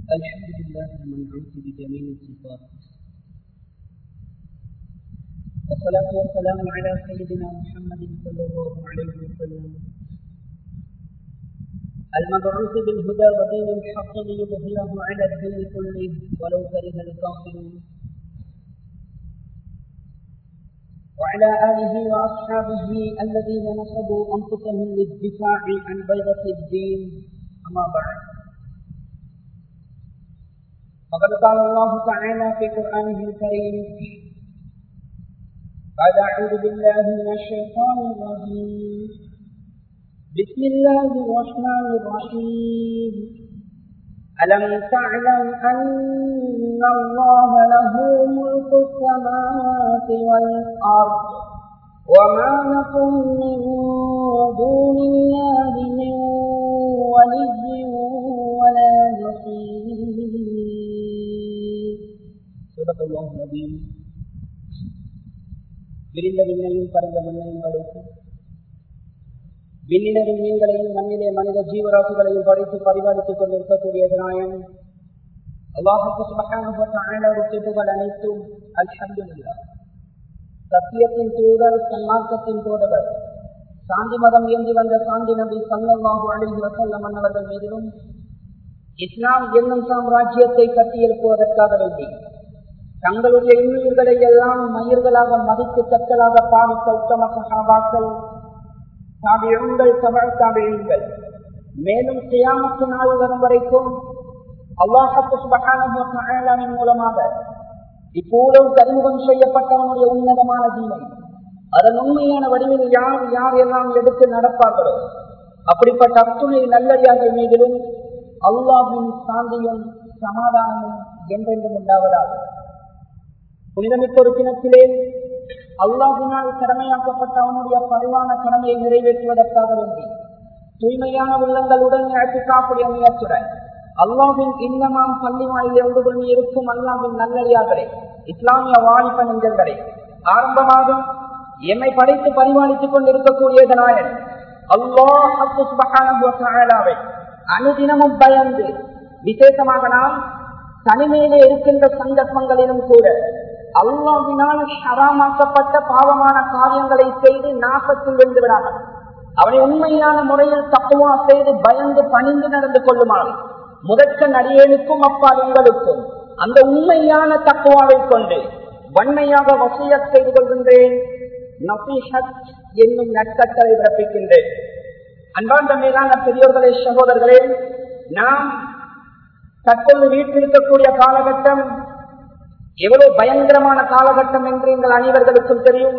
الحمد لله المنعوت بجميع الصفات، والصلاة والسلام على سيدنا محمد صلى الله عليه وسلم المبعوث بالهدى ودين الحق ليظهره على الدين كله ولو كره الكافرون، وعلى آله وأصحابه الذين نصبوا أنفسهم للدفاع عن بيضة الدين. أما بعد، فقد قال الله تعالى في قرآنه الكريم: بعد أعوذ بالله من الشيطان الرجيم، بسم الله الرحمن الرحيم. ألم تعلم أن الله له ملك السماوات والأرض وما لكم من دون الله من ولي ولا نصير. صدق الله العظيم. விரிந்த விண்ணையும் பரந்த மண்ணையும் படைத்து விண்ணினரின் மீன்களையும் மண்ணிலே மனித ஜீவராசிகளையும் படைத்து பரிபாலித்துக் கொண்டிருக்கக்கூடிய நாயன் அல்லாஹ்வுக்கு சுப்ஹானஹு வ தஆலாவுக்கு புகழ் அனைத்தும் அல்ஹம்துலில்லாஹ். சத்தியத்தின் தூதர், சன்மார்க்கத்தின் தோழர், சாந்தி மதம் ஏந்தி வந்த சாந்தி நபி ஸல்லல்லாஹு அலைஹி வஸல்லம் அவர்கள் மீதிலும் இஸ்லாம் என்னும் சாம்ராஜ்யத்தை கட்டியெழுப்புவதற்காக வேண்டி தங்களுடைய இன்னுயிர்களை எல்லாம் மயிர்களாக மதித்து கற்களாக பாவித்த உத்தம சஹாபாக்கள், தாபிஈன்கள், தபஅ தாபிஈன்கள், மேலும் கியாமத் நாள் வரும் வரைக்கும் அல்லாஹ் சுப்ஹானஹு வ தஆலாவின் மூலமாக இப்போதும் அறிமுகம் செய்யப்பட்டவனுடைய உன்னதமான தீனை அதன் உண்மையான வடிவில் யார் யார் எல்லாம் எடுத்து நடப்பார்களோ அப்படிப்பட்ட அத்துணை நல்லடியார்கள் மீதிலும் அல்லாஹ்வின் சாந்தியும் சமாதானமும் என்றென்றும் உண்டாவதாக. புனிதமிக்க ஒரு தினத்திலே அல்லாஹ்வினால் கடமையாக்கப்பட்ட அவனுடைய பரிவான கடமையை நிறைவேற்றுவதற்காக வேண்டி தூய்மையான உள்ளங்களுடன் இஅ்திகாஃபுடைய முயற்சியுடன் அல்லாஹ்வின் இன்னமாம் பள்ளி வாயிலே ஒன்று கொண்டு இருக்கும் அல்லாஹ்வின் நல்லடியார்களே, இஸ்லாமிய வாலிப நெஞ்சங்களே, ஆரம்பமாக எம்மை படைத்து பரிமாணித்துக் கொண்டிருக்கக்கூடிய நாயன் அல்லாஹ் சுப்ஹானஹு வ தஆலாவை அனுதினமும் பயந்து, விசேஷமாக நாம் தனிமையிலே இருக்கின்ற சந்தர்ப்பங்களிலும் கூட அல்லாஹ்வினால் ஹராமாக்கப்பட்ட பாவமான காரியங்களை செய்து நாசத்தில் வென்று விடாமல் அவனை உண்மையான முறையில் தக்வா செய்து பயந்து பணிந்து நடந்து கொள்ளுமாறு முதற்க நடிகனுக்கும் அப்பால் உங்களுக்கும் அந்த உண்மையான தக்வாவை கொண்டு வன்மையாக வசியத் செய்து கொள்கின்றேன். நசீஹத் என்னும் நற்கட்டளை பிறப்பிக்கின்றேன். அன்பார்ந்த மேலான பெரியோர்களே, சகோதரர்களே, நாம் தற்போது வீட்டிருக்கக்கூடிய காலகட்டம் எவ்வளவு பயங்கரமான காலகட்டம் என்று எங்கள் அனைவர்களுக்கும் தெரியும்.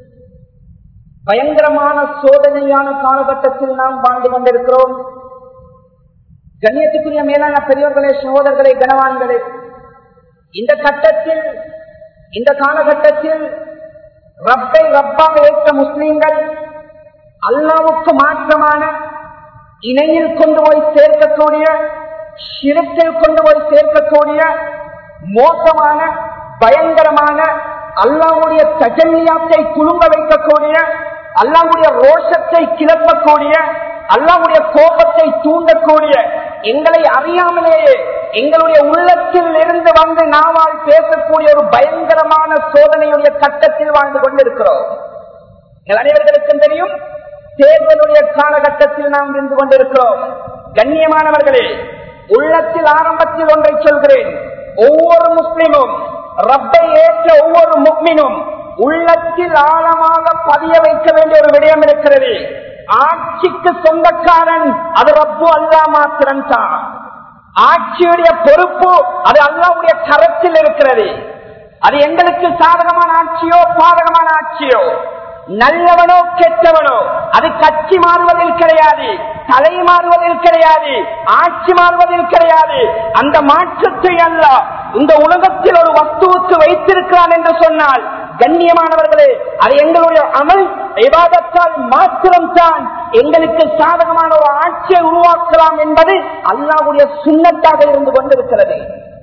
பயங்கரமான சோதனையான காலகட்டத்தில் நாம் வாழ்ந்து கொண்டிருக்கிறோம். கண்ணியத்துக்குரிய மேலான பெரியவர்களே, சகோதரர்களே, கனவான்களே, இந்த கட்டத்தில், இந்த காலகட்டத்தில் ரப்பை ரப்பாக ஏற்ற முஸ்லிம்கள் அல்லாஹ்வுக்கு மாற்றமான இணையில் கொண்டு போய் சேர்க்கக்கூடிய, ஷிர்கில் கொண்டு போய் சேர்க்கக்கூடிய மோசமான பயங்கரமான அல்லாஹ்வுடைய தஜல்லியாத்தை குலுங்க வைக்கக்கூடிய, அல்லாஹ்வுடைய ரோஷத்தை கிளப்பக்கூடிய, அல்லாஹ்வுடைய கோபத்தை தூண்டக்கூடிய, எங்களை அறியாமலேயே எங்களுடைய உள்ளத்தில் இருந்து வந்து நாவால் பேசக்கூடிய ஒரு பயங்கரமான சோதனையுடைய கட்டத்தில் வாழ்ந்து கொண்டிருக்கிறோம். எங்கள் அனைவர்களுக்கும் தெரியும், தேர்தலுடைய காலகட்டத்தில் நாம் இருந்து கொண்டிருக்கிறோம். கண்ணியமானவர்களே, உள்ளத்தில் ஆரம்பத்தில் ஒன்றை சொல்கிறேன். ஒவ்வொரு முஸ்லிமும், ரப்பை ஏற்ற ஒவ்வொரு முஃமினும் உள்ளத்தில் ஆழமாக பதிய வைக்க வேண்டிய ஒரு விடயம் இருக்கிறது. ஆட்சிக்கு சொந்தக்காரன் அது ரப்பு அல்லாஹ் மாத்திரம் தான். ஆட்சியுடைய பொறுப்பு அது அல்லாஹ்வுடைய கரத்தில் இருக்கிறது. அது எங்களுக்கு சாதகமான ஆட்சியோ பாதகமான ஆட்சியோ, நல்லவனோ கெட்டவனோ, அது கட்சி மாறுவதில் கிடையாது, தலை மாறுவதில் கிடையாது, ஆட்சி மாறுவதில் கிடையாது. அந்த மாற்றத்தை அல்லாஹ் இந்த உலகத்தில் ஒரு வஸ்துவுக்கு வைத்திருக்கிறான் என்று சொன்னால், கண்ணியமானவர்களே, அது எங்களுடைய அமல் இபாதத்தால் மாத்திரம்தான் எங்களுக்கு சாதகமான ஒரு ஆட்சியை உருவாக்கலாம் என்பது அல்லாஹ்வுடைய சுன்னத்தாக இருந்து கொண்டிருக்கிறது.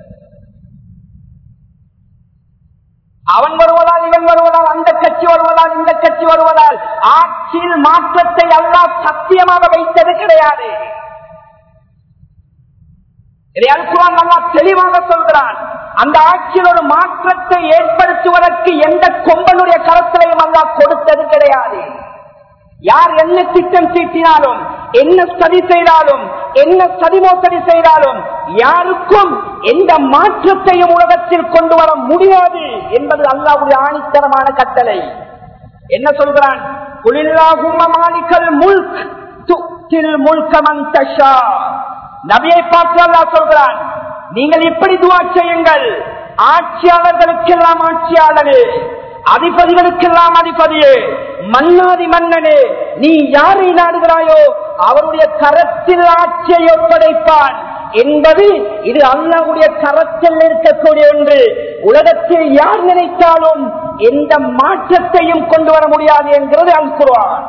அவன் வருவதால், இவன் வருவதால், அந்த கட்சி வருவதால், இந்த கட்சி வருவதால் ஆட்சியில் மாற்றத்தை அல்லாஹ் சத்தியமாக வைத்தது கிடையாது. இதை அல்குர்ஆன் அல்லாஹ் தெளிவாக சொல்கிறான். அந்த ஆட்சியில் ஒரு மாற்றத்தை ஏற்படுத்துவதற்கு எந்த கொம்பனுடைய கரத்திலையும் அல்லாஹ் கொடுத்தது கிடையாது. யார் என்ன திட்டம் தீட்டினாலும், என்ன சதி செய்தாலும், என்ன சதிமோசடி செய்தாலும் யாருக்கும் எந்த மாற்றத்தையும் உலகத்தில் கொண்டு வர முடியாது என்பது அல்லாஹ்வுடைய ஆணித்தரமான கட்டளை. என்ன சொல்கிறான்? குலில்லாஹும்ம மாலிகல் முல்க் துத்தில் முல்க மன் தஷா. நபியை பார்த்து அல்லாஹ் சொல்கிறான், நீங்கள் இப்படி துஆ செய்யுங்கள், ஆட்சியாளர்களுக்கெல்லாம் ஆட்சியாளரே, அதிபதிகளுக்கெல்லாம் அதிபதியே, மன்னாதி மன்னனே, நீ யாரை நாடுகிறாயோ அவருடைய கரத்தில் ஆட்சியை ஒப்படைப்பான் என்பது இது அல்லாஹ்வுடைய கரத்தில் இருக்கக்கூடிய ஒன்று. உலகத்தில் யார் நினைத்தாலும் எந்த மாற்றத்தையும் கொண்டு வர முடியாது என்கிறது அல்குர்ஆன்.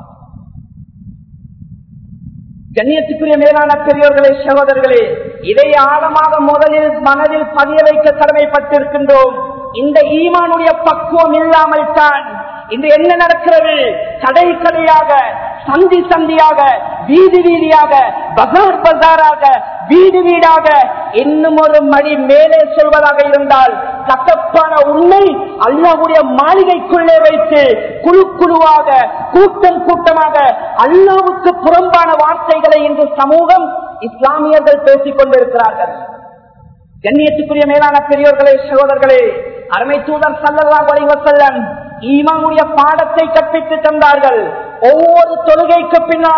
கண்ணியத்துக்குரிய மேலான பெரியோர்களே, சகோதரர்களே, இதை ஆழமாக முதலில் மனதில் பதிய வைக்க கடமைப்பட்டிருக்கின்றோம். இந்த ஈமானுடைய பக்குவம் இல்லாமல் தான் இன்று என்ன நடக்கிறது? கடை கடையாக, சந்தி சந்தியாக, வீதி வீதியாக, பஜார் பஜாராக, வீடு வீடாக, இன்னும் ஒரு மணி மேலே சொல்வதாக இருந்தால் கசப்பான உண்மை, அல்லாஹ்வுடைய மாளிகைக்குள்ளே வைத்து குழு குழுவாக, கூட்டம் கூட்டமாக அல்லாஹ்வுக்கு புறம்பான வார்த்தைகளை இன்று சமூகம், இஸ்லாமியர்கள் பேசிக் கொண்டிருக்கிறார்கள். கண்ணியத்துக்குரிய மேலான பெரியோர்களே, சகோதரர்களே, அருமை தூதர் ஸல்லல்லாஹு அலைஹி வஸல்லம் ஈமானுடைய பாடத்தை கற்பித்து தந்தார்கள். ஒவ்வொரு தொழுகைக்கு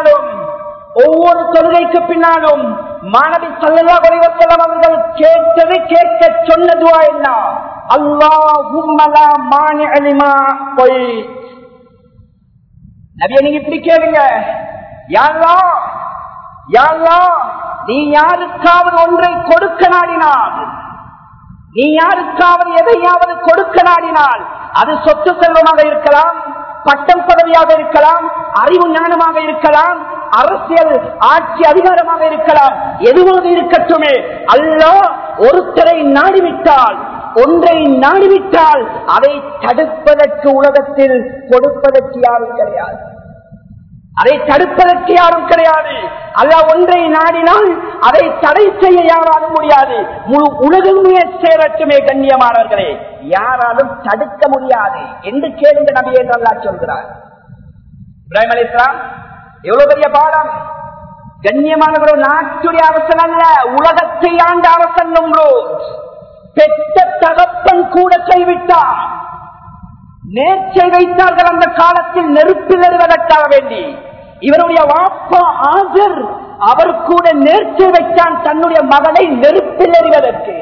பின்னாலும் மாணவி ஸல்லல்லாஹு அலைஹி வஸல்லம் அவர்கள் கேட்க சொன்ன துஆ என்ன? அல்லாஹும்ம லா மானிஅ லிமா கைத். நபியே, நீங்க இப்படி கேளுங்க, யா அல்லாஹ், நீ யாருக்காவது ஒன்றை கொடுக்க நாடினால், நீ யாருக்காவது எதையாவது கொடுக்க நாடினால், அது சொத்து செல்வமாக இருக்கலாம், பட்டம் பதவியாக இருக்கலாம், அறிவு ஞானமாக இருக்கலாம், அரசியல் ஆட்சி அதிகாரமாக இருக்கலாம், எதுவாக இருக்கட்டுமே, அல்லாஹ் ஒருத்தரை நாடிவிட்டால், ஒன்றை நாடிவிட்டால் அதை தடுப்பதற்கு உலகத்தில் கொடுப்பதற்கு யாரும் கிடையாது. அதை தடுப்பதற்கு யாரும் கிடையாது. அல்லாஹ் ஒன்றை நாடினால் அதை தடை செய்ய யாராலும் முடியாது. முழு உலகமே சேரட்டுமே கண்ணியமானவர்களே, யாராலும் தடுக்க முடியாது என்று கேளுங்க நபியே என்று அல்லாஹ் சொல்கிறார். இப்ராஹிம் அலைஹிஸ்ஸலாம் எவ்வளவு பெரிய பாடம்! கண்ணியமானவர்கள், நாட்டுடைய அரசன் அல்ல, உலகத்தை ஆண்ட அரசன். பெற்ற தகப்பன் கூட கைவிட்டார். நேர்ச்சை வைத்தார்கள் அந்த காலத்தில் நெருப்பில் எறிவதற்காக வேண்டி. இவருடைய வாப்பா ஆஜர், அவர் கூட நேர்ச்சை வைத்தான் தன்னுடைய மகனை நெருப்பில் எறிவதற்கு.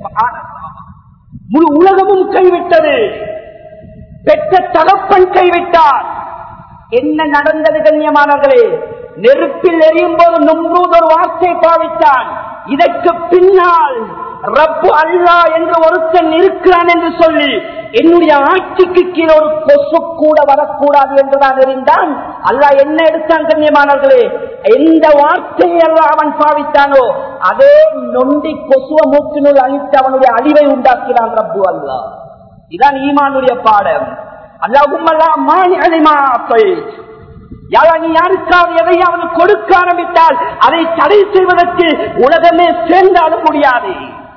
முழு உலகமும் கைவிட்டது. பெற்ற தகப்பன் கைவிட்டார். என்ன நடந்தது கண்ணியமானவர்களே? நெருப்பில் எரியும் போது நும்ரூத் ஒரு வார்த்தை பாவித்தான், இதற்கு பின்னால் ரப்பு அல்லாஹ் என்று ஒருத்தன் இருக்கிறான் என்று சொல்லி என்னுடைய ஆட்சிக்கு கீழே ஒரு கொசு கூட வரக்கூடாது என்றுதான் இருந்தான். அல்லாஹ் என்ன எடுத்தான் கண்ணியமானவர்களே? எந்த வார்த்தையை அல்லாஹ் அவன் பாவித்தானோ அதே நொண்டி கொசுவ மூக்கினுள் அழித்து அவனுடைய அழிவை உண்டாக்கினான் ரப்பு அல்லாஹ். இதான் ஈமானுடைய பாடம். அல்லாஹும்மல்லாஹ் மானி அலிமா கைத். நீ யாருக்காவது எதையாவது கொடுக்க ஆரம்பித்தால் அதை தடை செய்வதற்கு உலகமே சேர்ந்தாலும் முடியாது.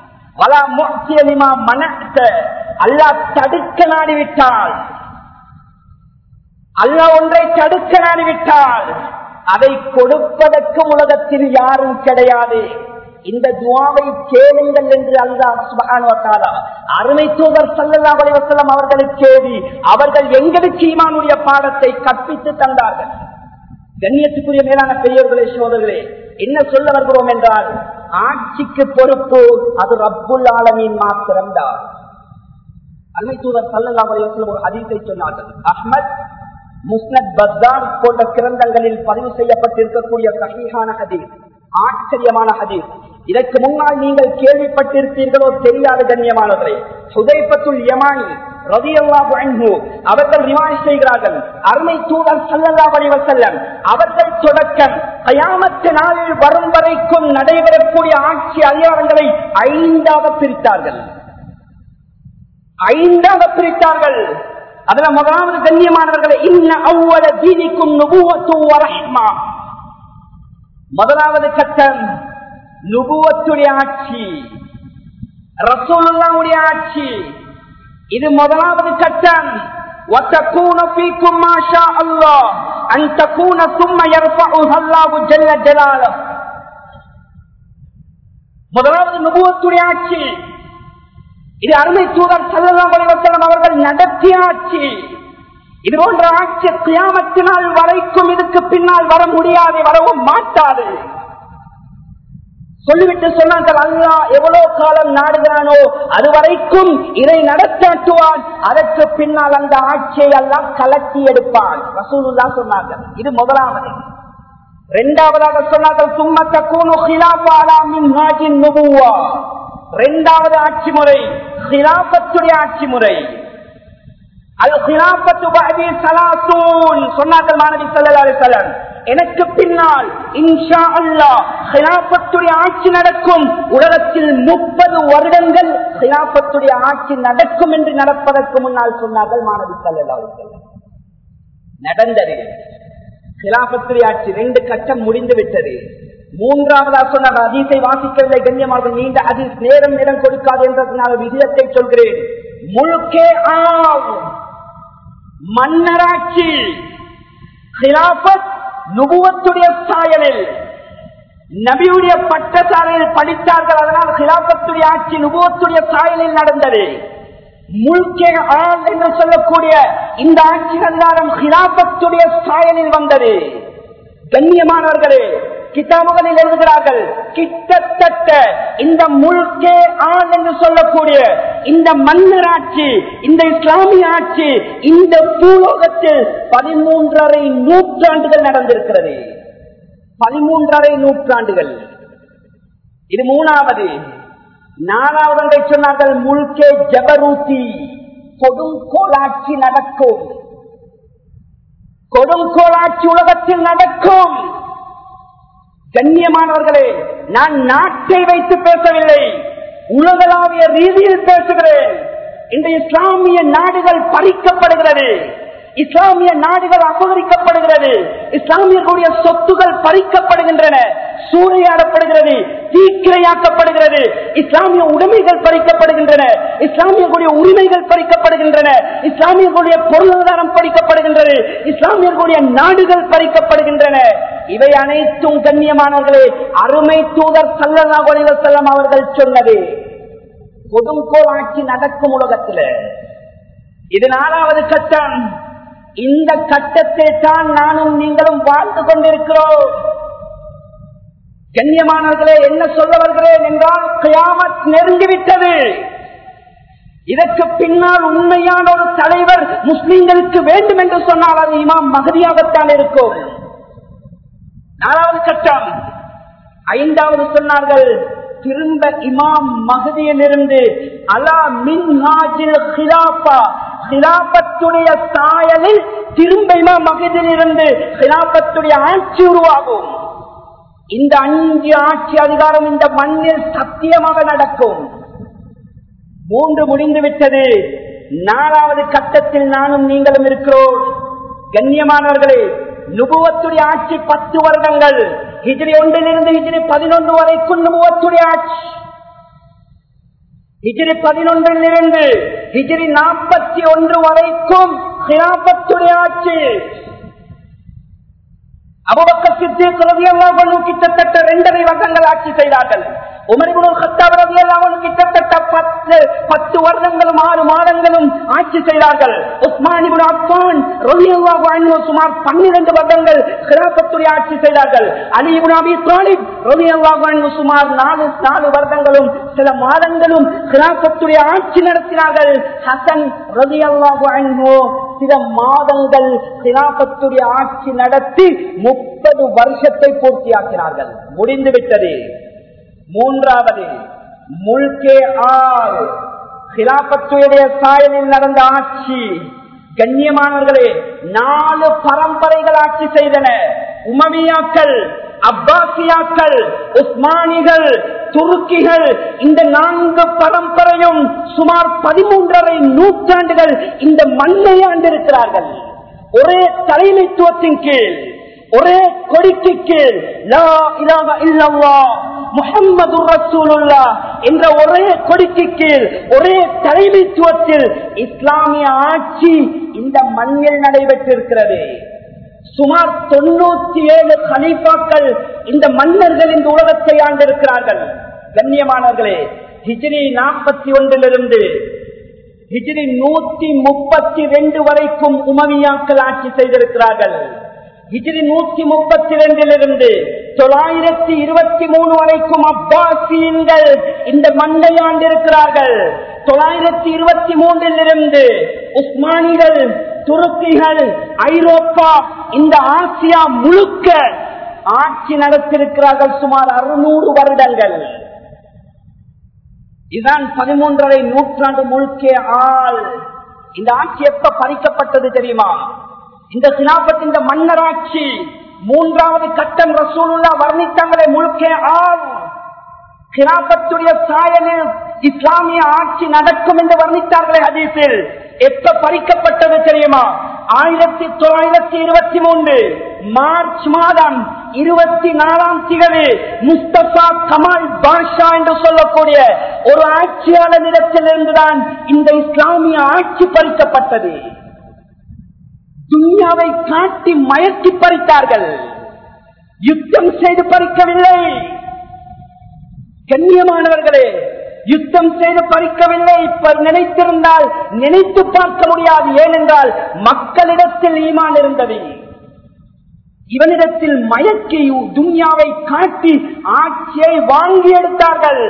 அல்லாஹ் தடுக்க நாடிவிட்டால், அல்லாஹ் ஒன்றை தடுக்க நாடிவிட்டால் அதை கொடுப்பதற்கு உலகத்தில் யாரும் கிடையாது. இந்த துஆவை கேளுங்கள் என்று அல்லாஹ் சுப்ஹானஹு வ தஆலா அருமை தூதர் ஸல்லல்லாஹு அலைஹி வஸல்லம் அவர்களுக்கு ஏவி அவர்கள் எங்களுக்கு ஈமானுடைய பாடத்தை கற்பித்து தந்தார்கள். கண்ணியத்துக்குரிய மேலான பெரியவர்களே, சகோதரர்களே, என்ன சொல்ல வருகிறோம் என்றால், ஆட்சிக்கு பொறுப்பு அது ரப்புல் ஆலமீன் மாத்திரம்தான். அருமை தூதர் ஸல்லல்லாஹு அலைஹி வஸல்லம் ஒரு ஹதீஸை சொன்னார்கள். அஹ்மத், முஸ்னத், பஸ்ஸார் போன்ற கிரந்தங்களில் பதிவு செய்யப்பட்டிருக்கக்கூடிய சஹீஹான ஹதீஸ், ஆச்சரியமான ஹதீஸ். இதற்கு முன்னால் நீங்கள் கேள்விப்பட்டிருப்பீர்களோ தெரியாத கண்ணியமானவர்களே, ஹுதைஃபத்துல் யமானி ரலியல்லாஹு அன்ஹு அவர்கள் ரிவாயத் செய்கிறார்கள். அருமை தூதர் ஸல்லல்லாஹு அலைஹி வஸல்லம் அவர்கள் தொடக்கம் கியாமத் நாளில் வரும் வரைக்கும் நடைபெறக்கூடிய ஆட்சி அதிகாரங்களை ஐந்தாக பிரித்தார்கள். அதுல முதலாவது கண்ணியமானவர்களை, இன்ன அவ்வள தீனிக்கும் நுபுவத்து வ ரஹ்மா. முதலாவது கட்டம் நுபுவத்துடைய ஆட்சி, ரசூலுல்லாஹ்வுடைய ஆட்சி. இது முதலாவது கட்டம். وَتَكُونُ فِيكُم مَّا شَاءَ اللَّهُ أَن تَكُونَ ثُمَّ يَرْفَعُهَا اللَّهُ جَلَّ جَلَالُهُ. முதலாவது நுபுவத்துடைய ஆட்சி. இது அருமை தூதர் ஸல்லல்லாஹு அலைஹி வஸல்லம் அவர்கள் நடத்திய ஆட்சி. இது போன்ற ஆட்சி கியாமத்தினால் வரைக்கும் இதுக்கு பின்னால் வர முடியாது, வரவும் மாட்டாது. சொல்லிவிட்டு சொன்னார்கள், அல்லாஹ் எவ்வளவு காலம் நாடுகிறானோ அது வரைக்கும் இதை நடத்தாட்டுவான், அதற்கு பின்னால் அந்த ஆட்சியை அல்லாஹ் கலட்டி எடுப்பான். ரசூலுல்லாஹ் சொன்னார்கள். இது முதலாவது. இரண்டாவதாக சொன்னார்கள், சும்ம தகூனு ஹிலாஃபா அலா மின்ஹாஜின் நுபுவா. இரண்டாவது ஆட்சி முறை ஹிலாஃபத்துடைய ஆட்சி முறை. அல் ஹிலாஃபத்து பஅதி ஸலாஸூன் சொன்னார்கள் மாநபி ஸல்லல்லாஹு அலைஹி வஸல்லம், எனக்கு பின்னால் இன்ஷா அல்லாஹ் ஹிலாஃபத்துடைய ஆட்சி நடக்கும். உலகத்தில் 30 வருடங்கள் ஹிலாஃபத்துடைய ஆட்சி நடக்கும் என்று நடப்பதற்கு முன்னால் சொன்னார்கள் மாநபி ஸல்லல்லாஹு அலைஹி வஸல்லம். நடந்தது. ஹிலாஃபத்துடைய ஆட்சி 2 கட்டம் முடிந்து விட்டது. மூன்றாவதாக சொன்ன ஹதீஸை வாசிக்கவில்லை கண்ணியமாக, நீண்ட ஹதீஸ், நேரம் கொடுக்காது என்றால் விஷயத்தை சொல்கிறேன். முழுக்கே மன்னராட்சி, ஹிலாஃபத் நுபுவத்துடைய சாயலில், நபியுடைய பட்டசாலையில் படித்தார்கள். அதனால் ஹிலாஃபத்துடைய ஆட்சி நுபுவத்துடைய சாயலில் நடந்தது. முல்கே ஆள் என்று சொல்லக்கூடிய இந்த ஆட்சி அதிகாரம் ஹிலாஃபத்துடைய சாயலில் வந்தது. கண்ணியமானவர்களே, கிதாபுகளில் எழுதுகிறார்கள், கிட்டத்தட்ட இந்த முல்கே ஆள் என்று சொல்லக்கூடிய இந்த மன்னராட்சி, இந்த இஸ்லாமிய ஆட்சி இந்த பூலோகத்தில் 13.5 நூற்றாண்டுகள் நடந்திருக்கிறது. 13.5 நூற்றாண்டுகள். இது மூணாவது. நாலாவது ஒன்றை சொன்னார்கள், முல்கே ஜபரூத்தி, கொடுங்கோலாட்சி நடக்கும். கொடுங்கோலாட்சி உலகத்தில் நடக்கும். கண்ணியமானவர்களே, நான் நாட்டை வைத்து பேசவில்லை, உலகளாவிய ரீதியில் பேசுகிறேன். இந்த இஸ்லாமிய நாடுகள் பறிக்கப்படுகிறது, இஸ்லாமிய நாடுகள் அபகரிக்கப்படுகிறது, இஸ்லாமியர்களுடைய சொத்துகள் பறிக்கப்படுகின்றன, சூறையாடப்படுகிறது, தீக்கிரையாக்கப்படுகிறது, இஸ்லாமிய உடைமைகள் பறிக்கப்படுகின்றன, இஸ்லாமியர்களுடைய உரிமைகள் பறிக்கப்படுகின்றன, இஸ்லாமியர்களுடைய பொருளாதாரம் பறிக்கப்படுகின்றது, இஸ்லாமியர்களுடைய நாடுகள் பறிக்கப்படுகின்றன. இவை அனைத்தும் கண்ணியமானவர்களே அருமை தூதர் ஸல்லல்லாஹு அலைஹி வஸல்லம் அவர்கள் சொன்னது. கொடுங்கோல் ஆட்சி நடக்கும் உலகத்தில். இது நாலாவது கட்டம். இந்த கட்டத்தை தான் நானும் நீங்களும் வாழ்ந்து கொண்டிருக்கிறோம். கண்ணியமானவர்களே, என்ன சொல்ல வருகிறேன் என்றால், கியாமத் நெருங்கிவிட்டது. இதற்கு பின்னால் உண்மையான ஒரு தலைவர் முஸ்லிம்களுக்கு வேண்டும் என்று சொன்னால் அது இமாம் மஹ்தியாகத்தான் இருக்கும். நாலாவது கட்டம். ஐந்தாவது சொன்னார்கள், திரும்ப இமாம் மஹ்தியிலிருந்து அலா மின்ஹாஜில் ஹிலாஃபா, ஹிலாஃபத்துடைய சாயலில் திரும்ப இமாம் மஹ்தியிலிருந்து ஹிலாஃபத்துடைய ஆட்சி உருவாகும். இந்த 5 ஆட்சி அதிகாரம் இந்த மண்ணில் சத்தியமாக நடக்கும். 3 முடிந்து விட்டது. 4வது கட்டத்தில் நானும் நீங்களும் இருக்கிறோம். கண்ணியமானவர்களே, நுபுவத்துடைய ஆட்சி 10 வருடங்கள். ஹிஜ்ரி 1 ஹிஜ்ரி 11 வரைக்கும் நுபுவத்துடைய ஆட்சி. ஹிஜ்ரி 11 ஹிஜ்ரி 41 வரைக்கும் ஹிலாஃபத்துடைய ஆட்சி. அபூபக்கர் சித்தீக் ரலியல்லாஹு அன்ஹு கிட்டத்தட்ட 2.5 வருடங்கள் ஆட்சி செய்தார்கள். உமர் இப்னு கத்தாப் ரலியல்லாஹு அன்ஹு கிட்டத்தட்ட 10 வருடங்களும் 6 மாதங்களும் ஆட்சி செய்தார்கள். உஸ்மான் இப்னு அஃபான் ரலியல்லாஹு அன்ஹு சுமார் 12 வருடங்கள் கிலாஃபத்துடைய ஆட்சி செய்தார்கள். அலி இப்னு அபீ தாலிப் ரலியல்லாஹு அன்ஹு சுமார் 4 வருடங்களும் சில மாதங்களும் கிலாஃபத்துடைய ஆட்சி நடத்தினார்கள். ஹசன் ரலியல்லாஹு அன்ஹு சில மாதங்கள் கிலாஃபத்துடைய ஆட்சி நடத்தி 30 வருஷத்தை பூர்த்தியாக்கினார்கள். முடிந்துவிட்டது. 3வது முல்கே ஆல், கிலாஃபத்துடைய சாயலில் நடந்த ஆட்சி. கண்ணியமானவர்களே, 4 பரம்பரைகள் ஆட்சி செய்தன. உமவியாக்கள், அப்பாசியாக்கள், உஸ்மானிகள், துருக்கிகள். இந்த 4 பரம்பரையும் சுமார் 13.5 நூற்றாண்டுகள் இந்த மண்ணை ஆண்டிருக்கிறார்கள். ஒரே தலைமைத்துவத்தின் கீழ், ஒரே கொடிக்கு கீழ் லா இலாஹ இல்லல்லாஹ் முஹம்மது ரசூலுல்லாஹ் என்ற ஒரே கொடிக்கு கீழ் ஒரே தலைமைத்துவத்தில் இஸ்லாமிய ஆட்சி இந்த மண்ணில் நடைபெற்றிருக்கிறது. சுமார் 97 கலீஃபாக்கள் இந்த மன்னர்கள் இந்த உலகத்தை ஆண்டிருக்கிறார்கள். கண்ணியமானவர்களே, ஹிஜ்ரி 41 ஹிஜ்ரி 132 வரைக்கும் உமவியாக்கள் ஆட்சி செய்திருக்கிறார்கள். ஹிஜ்ரி 132 923 வரைக்கும் அப்பாசியன்கள் இந்த மண்ணை ஆண்டிருக்கிறார்கள். 923 உஸ்மானிகள், துருக்கிகள், ஐரோப்பா, இந்த ஆசியா முழுக்க ஆட்சி நடத்திருக்கிறார்கள். சுமார் 600 வருடங்கள். இதுதான் 13வது நூற்றாண்டு முழுக்க ஆள். இந்த ஆட்சி எப்ப பறிக்கப்பட்டது தெரியுமா? இந்த கிலாபத், இந்த மன்னராட்சி 3வது கட்டம் ரசூலுல்லாஹ் வர்ணித்தாங்களே, முழுக்க ஆள். கிலாபத்துடைய சாயலில் இஸ்லாமிய ஆட்சி நடக்கும் என்று வர்ணித்தார்களே ஹதீஸில். எப்ப பறிக்கப்பட்டது தெரியுமா? 1923 மார்ச் மாதம் 24ஆம் தேதி முஸ்தபா கமால் பாஷா என்று சொல்லக்கூடிய ஒரு ஆட்சியாளரிடத்திலிருந்துதான் இந்த இஸ்லாமிய ஆட்சி பறிக்கப்பட்டது. துன்யாவை காட்டி மயக்கி பறித்தார்கள். யுத்தம் செய்து பறிக்கவில்லை. கண்ணியமானவர்களே, யுத்தம் செய்து பறிக்கவில்லை. இப்ப நினைத்திருந்தால் நினைத்து பார்க்க முடியாது. ஏனென்றால் மக்களிடத்தில் ஈமான் இருந்தது. இவனிடத்தில் மயக்கி துன்யாவை காட்டி ஆட்சியை வாங்கி எடுத்தார்கள்.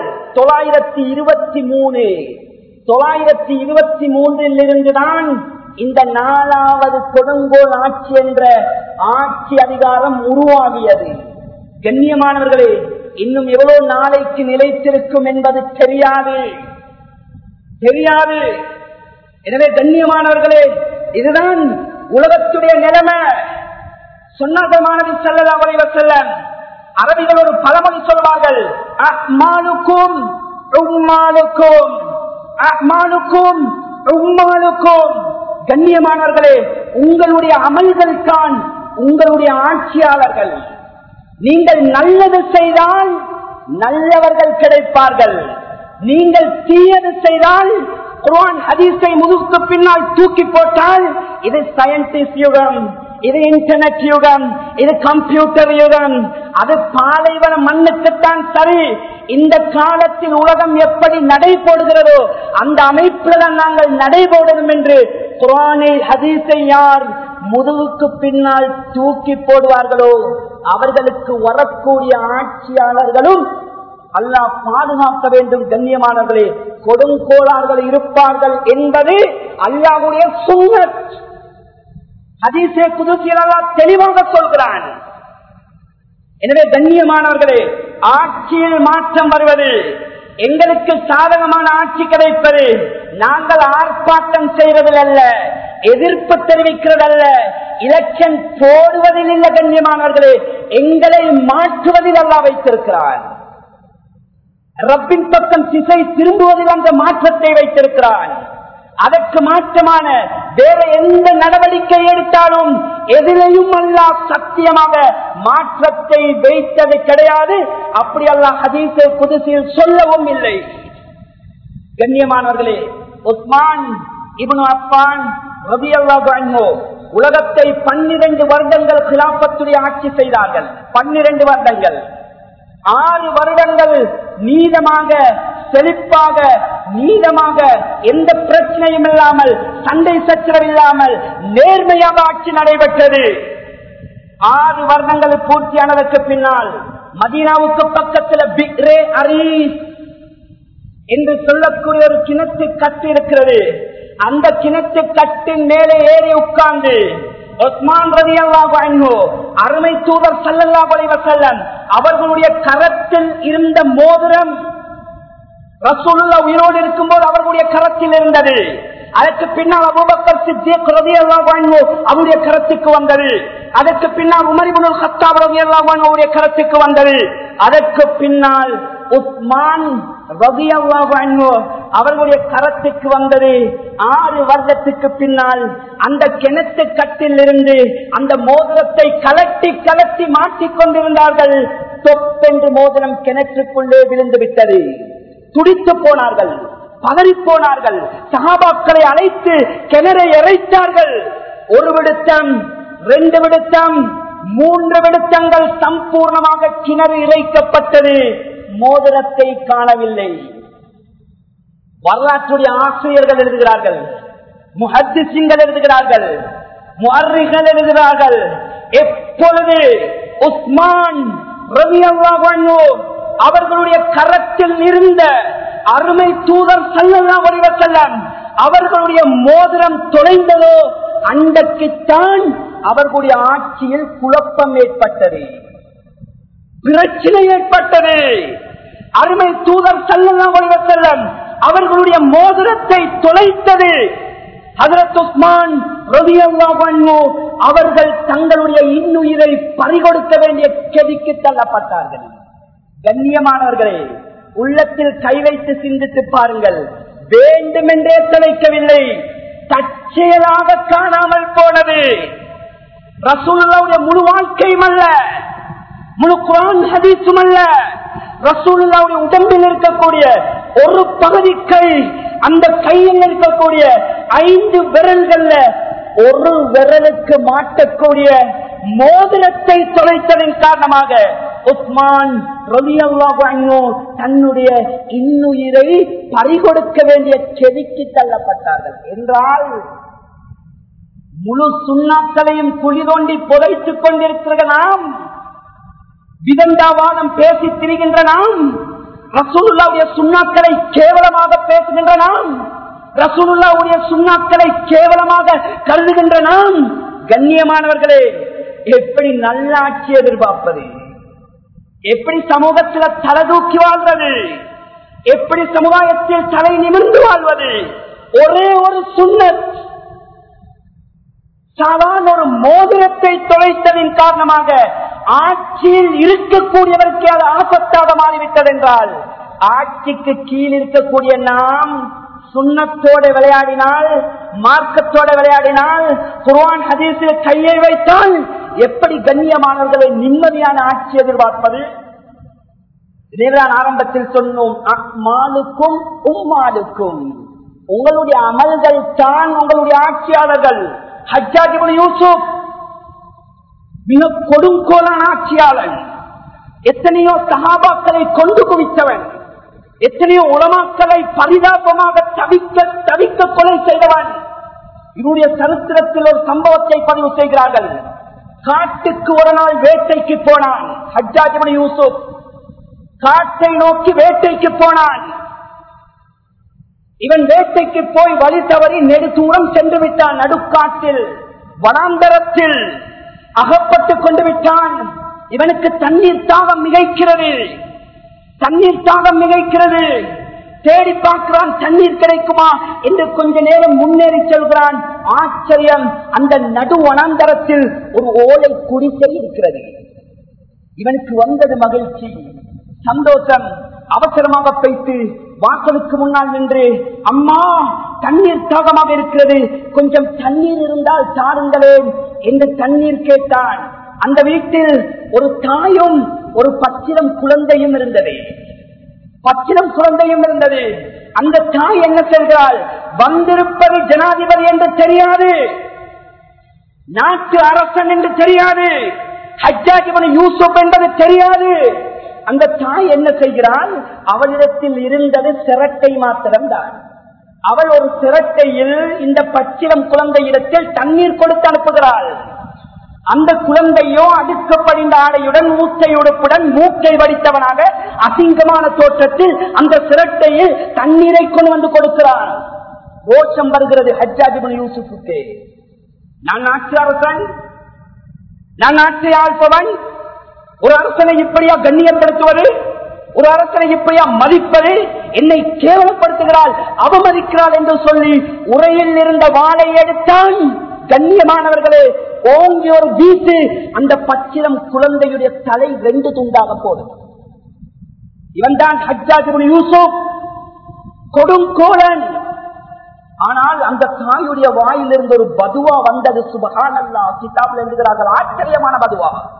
923 இருந்துதான் இந்த 4வது கொடுங்கோல் ஆட்சி என்ற ஆட்சி அதிகாரம் உருவாகியது. கண்ணியமானவர்களே, இன்னும் எவ்வளவு நாளைக்கு நிலைத்திருக்கும் என்பது தெரியாது. எனவே கண்ணியமானவர்களே, இதுதான் உலகத்துடைய நிலைமை. சொன்னதமானது ஸல்லல்லாஹு அலைஹி வஸல்லம் அரபிகள் ஒரு பழமொழி சொல்வார்கள், அஹ்மாலுக்கும் உம்மாலுக்கும், அஹ்மாலுக்கும் உம்மாலுக்கும். கண்ணியமானவர்களே, உங்களுடைய அமல்கள் தான் உங்களுடைய ஆட்சியாளர்கள். நீங்கள் நல்லது செய்தால் நல்லவர்கள் கிடைப்பார்கள். நீங்கள் தீயது செய்தால், குர்ஆன் ஹதீஸை முதுகுக்கு பின்னால் தூக்கி போட்டால், இது சயின்டிஸ்ட் யுகம், இது இன்டர்நெட் யுகம், இது கம்ப்யூட்டர் யுகம், அது பாலைவன மண்ணுக்குத்தான் சரி. இந்த காலத்தில் உலகம் எப்படி நடைபோடுகிறதோ அந்த அமைப்பில் தான் நாங்கள் நடைபோடணும் என்று குர்ஆனை ஹதீஸை யார் முதுகுக்கு பின்னால் தூக்கி போடுவார்களோ அவர்களுக்கு வரக்கூடிய ஆட்சியாளர்களும் அல்லாஹ் பாதுகாக்க வேண்டும். கண்ணியமானவர்களே, கொடுங்கோளார்கள் இருப்பார்கள் என்பது அல்லாஹ்வுடைய சுன்னத். ஹதீஸே குதுஸில் அல்லாஹ் தெளிவாக சொல்கிறான். எனவே கண்ணியமானவர்களே, ஆட்சியில் மாற்றம் வருவது, எங்களுக்கு சாதகமான ஆட்சி கிடைப்பது, நாங்கள் ஆர்ப்பாட்டம் செய்வதில் அல்ல, எதிர்ப்பு தெரிவிக்கிறதல்ல, எலெக்ஷன் போடுவதில் இல்ல. கண்ணியமானவர்களே, எங்களை மாற்றுவதில் அல்லாஹ் வைத்திருக்கிறார். ரப்பின் பக்கம் திசை திரும்புவதில் அந்த மாற்றத்தை வைத்திருக்கிறான். அதற்கு மாற்றமான வேற எந்த நடவடிக்கை எடுத்தாலும் எதிலையும் அல்லாஹ் சத்தியமாக மாற்றத்தை வைத்தது கிடையாது. அப்படி அல்லாஹ் ஹதீஸை குதுஸில் சொல்லவும் இல்லை. கண்ணியமானவர்களே, உஸ்மான் இப்னு அஃபான் ரலியல்லாஹு அன்ஹு உலகத்தை 12 வருடங்கள் கிலாபத்துடைய ஆட்சி செய்தார்கள். 12 வருடங்கள். 6 வருடங்கள் நீதமாக, செழிப்பாக, நீதமாக, எந்த பிரச்சனையும் இல்லாமல், சண்டை சச்சரவு இல்லாமல் நேர்மையாக ஆட்சி நடைபெற்றது. 6 வருடங்கள் பூர்த்தியானதற்கு பின்னால் மதீனாவுக்கு பக்கத்தில் பிக்ரே அரீஸ் என்று சொல்லக்கூடிய ஒரு கிணத்து கட்டு இருக்கிறது. அந்த கிணத்து கட்டின் மேலே ஏறி உட்கார்ந்து உஸ்மான் ரலியல்லாஹு அன்ஹு அருமை தூதர் ஸல்லல்லாஹு அலைஹி வஸல்லம் அவர்களுடைய கரத்தில் இருந்த மோதிரம் ரசூலுல்லாஹ் உயிரோடு இருக்கும்போது அவர்களுடைய கரத்தில் இருந்தது. அதற்கு பின்னால் அபூபக்கர் சித்திக் ரலியல்லாஹு அன்ஹு அவருடைய கரத்துக்கு வந்தது. அதற்கு பின்னால் உமர் இப்னு கத்தாப் ரலியல்லாஹு அன்ஹு அவருடைய கரத்துக்கு வந்தது. அதற்கு பின்னால் உஸ்மான் ரலியல்லாஹு அன்ஹு அவர்களுடைய கரத்துக்கு வந்தது. 6 வருடத்துக்கு பின்னால் அந்த கிணத்து கட்டில் இருந்து அந்த மோதிரத்தை கலட்டி கலட்டி மாட்டிக் கொண்டிருந்தார்கள். தொப்ப தொப்பென்று மோதிரம் கிணற்றுக்குள்ளே விழுந்து விட்டது. துடித்து போனார்கள், பதறி போனார்கள். சஹாபாக்களை அழைத்து கிணறை இறைத்தார்கள். ஒரு விடுத்தம், 2 விடுத்தம், 3 விடுத்தங்கள் சம்பூர்ணமாக கிணறு இறைக்கப்பட்டது. மோதிரத்தை காணவில்லை. வரலாற்றுடைய ஆசிரியர்கள் எழுதுகிறார்கள், முஹத்திஸீன்கள் எழுதுகிறார்கள், முஅர்ரிகள் எழுதுகிறார்கள். எப்பொழுது உஸ்மான் ரலியல்லாஹு அன்ஹு அவர்களுடைய கரத்தில் இருந்த அருமை தூதர் ஸல்லல்லாஹு அலைஹி வஸல்லம் அவர்களுடைய மோதிரம் தொலைந்ததோ அன்றைக்குத்தான் அவர்களுடைய ஆட்சியில் குழப்பம் ஏற்பட்டது, பிரச்சனை ஏற்பட்டது. அருமை தூதர் ஸல்லல்லாஹு அலைஹி வஸல்லம் அவர்களுடைய மோதிரத்தை தொலைத்தது. ஹஜ்ரத் உஸ்மான் ரலியல்லாஹு அன்ஹு அவர்கள் தங்களுடைய இன்னுயிரை பறிகொடுக்க வேண்டிய கதிக்கு தள்ளப்பட்டார்கள். கண்ணியமானவர்களே, உள்ளத்தில் கை வைத்து சிந்தித்து பாருங்கள். வேண்டுமென்றே தொலைக்கவில்லை, தற்செயலாக காணாமல் போனது. ரசூலுல்லாஹ்வுடைய முழு வாழ்க்கையும் அல்ல, முழு குர்ஆன் ஹதீஸும் அல்ல, ரசூலுல்லாஹ்வுடைய உடம்பில் இருக்கக்கூடிய ஒரு பகுதிக்கை, அந்த கையில் இருக்கக்கூடிய 5 விரல்கள்ல ஒரு விரலுக்கு மாட்டக்கூடிய மோதிரத்தை தொலைத்ததின் காரணமாக உஸ்மான் ரலியல்லாஹு அன்ஹு தன்னுடைய இன்னுயிரை பறிகொடுக்க வேண்டிய கெதிக்கு தள்ளப்பட்டார்கள். என்றால் முழு சுண்ணாக்களையும் குழி தோண்டி புதைத்துக் கொண்டிருக்கிற நாம், விதண்டாவாதம் பேசி திரிகின்ற நாம், ரசூலுல்லாஹ்வுடைய சுண்ணாக்களை கேவலமாக பேசுகின்ற நாம், ரசூலுல்லாஹ்வுடைய சுண்ணாக்களை கேவலமாக கருதுகின்ற நாம், கண்ணியமானவர்களே, எப்படி நல்ல ஆட்சி எதிர்பார்ப்பது? எப்படி சமூகத்தில் தலை தூக்கி வாழ்வது? எப்படி சமுதாயத்தில் தலை நிமிர்ந்து வாழ்வது? ஒரே ஒரு சுன்னத், சாதாரண ஒரு மோதிரத்தை தொலைத்ததின் காரணமாக ஆட்சியில் இருக்கக்கூடியவருக்கு அது ஆபத்தாக மாறிவிட்டது என்றால், ஆட்சிக்கு கீழ் இருக்கக்கூடிய நாம் சுன்னத்தோடு விளையாடினால், மார்க்கத்தோட விளையாடினால், குர்ஆன் ஹதீஸில் கையை வைத்தால் எப்படி கண்ணியமானவர்களை நிம்மதியான ஆட்சி எதிர்பார்ப்பது? இதேதான் ஆரம்பத்தில் சொன்னோம், அமாலுக்கும் உம்மாலுக்கும், உங்களுடைய அமல்கள் தான் உங்களுடைய ஆட்சியாளர்கள். ஹஜ்ஜாஜ் இப்னு யூசுப் மிக கொடுங்கோலான ஆட்சியாளன், எத்தனையோ சஹாபாக்களை கொண்டு குவித்தவன், எத்தனையோ உலமாக்களை பரிதாபமாக தவிக்க கொலை செய்தவன். இவருடைய சரித்திரத்தில் ஒரு சம்பவத்தை பதிவு செய்கிறார்கள். காட்டுக்கு ஒரு நாள் வேட்டைக்கு போனான் ஹஜ்ஜாஜ் இப்னு யூசுப். காட்டை நோக்கி வேட்டைக்கு போனான். இவன் வேட்டைக்கு போய் வழி தவறி நெடு தூரம் சென்று விட்டான். நடுக்காட்டில் வனாந்தரத்தில் அகப்பட்டுக் கொண்டு விட்டான். இவனுக்கு தண்ணீர் தாகம் மிகைக்கிறது, தண்ணீர் தாகம் மிகைக்கிறது. தேடி பார்க்கிறான், தண்ணீர் கிடைக்குமா என்று கொஞ்ச நேரம் முன்னேறி செல்கிறான். ஆச்சரியம், அந்த நடு வனாந்தரத்தில் ஒரு ஓலை குடிசை இருக்கிறது. இவனுக்கு வந்தது மகிழ்ச்சி, சந்தோஷம். அவசரமாக போய்த்து வாசலுக்கு முன்னால் நின்று, அம்மா தண்ணீர் தாகமாக இருக்கிறது, கொஞ்சம் தண்ணீர் இருந்தால் தாருங்களேன் என்று தண்ணீர் கேட்டான். அந்த வீட்டில் ஒரு தாயும் ஒரு பச்சிலம் குழந்தையும் இருந்தது. பச்சிலம் குழந்தையும் இருந்தது. அந்த தாய் என்ன செய்கிறாள்? வந்திருப்பது ஜனாதிபதி என்று தெரியாது, நாட்டு அரசன் என்று தெரியாது, ஹஜ்ஜாஜ் இப்னு யூசுப் என்பது தெரியாது. அந்த தாய் என்ன செய்கிறாள்? அவளிடத்தில் இருந்தது சிரட்டை மாத்திரம்தான். அவள் ஒரு சிரட்டையில் இந்த பச்சிலம் குழந்தையிடத்தில் தண்ணீர் கொடுத்து அனுப்புகிறாள். அந்த குழந்தையோ அடுக்கப்படிந்த ஆடையுடன், மூச்சை உடுப்புடன், மூக்கை வடித்தவனாக அசிங்கமான தோற்றத்தில் அந்த சிரட்டையில் தண்ணீரை கொண்டு வந்து கொடுக்கிறான். கோஷம் வருகிறது ஹஜ்ஜாஜ் இப்னு யூசுஃபுக்கு, நான் நாட்டு அரசன், நான் நாட்டை ஆள்பவன், ஒரு அரசனை இப்படியா கண்ணியப்படுத்துவது? ஒரு அரசனை இப்படியா மதிப்பது? என்னை கேவலப்படுத்துகிறாள், அவமதிக்கிறாள் என்று சொல்லி உரையில் இருந்த வாளை எடுத்தான். கண்ணியமானவர்களே, ஓங்கி ஒரு வீட்டு அந்த பச்சிலம் குழந்தையுடைய தலை 2 துண்டாக போடும். இவன் தான் ஹஜ்ஜாஜ் இப்னு யூசுப், கொடுங்கோலன். ஆனால் அந்த தாயுடைய வாயிலிருந்து ஒரு பதுவா வந்தது. சுப்ஹானல்லாஹ், கிதாபில் எழுதுகிறார்கள், ஆச்சரியமான பதுவா.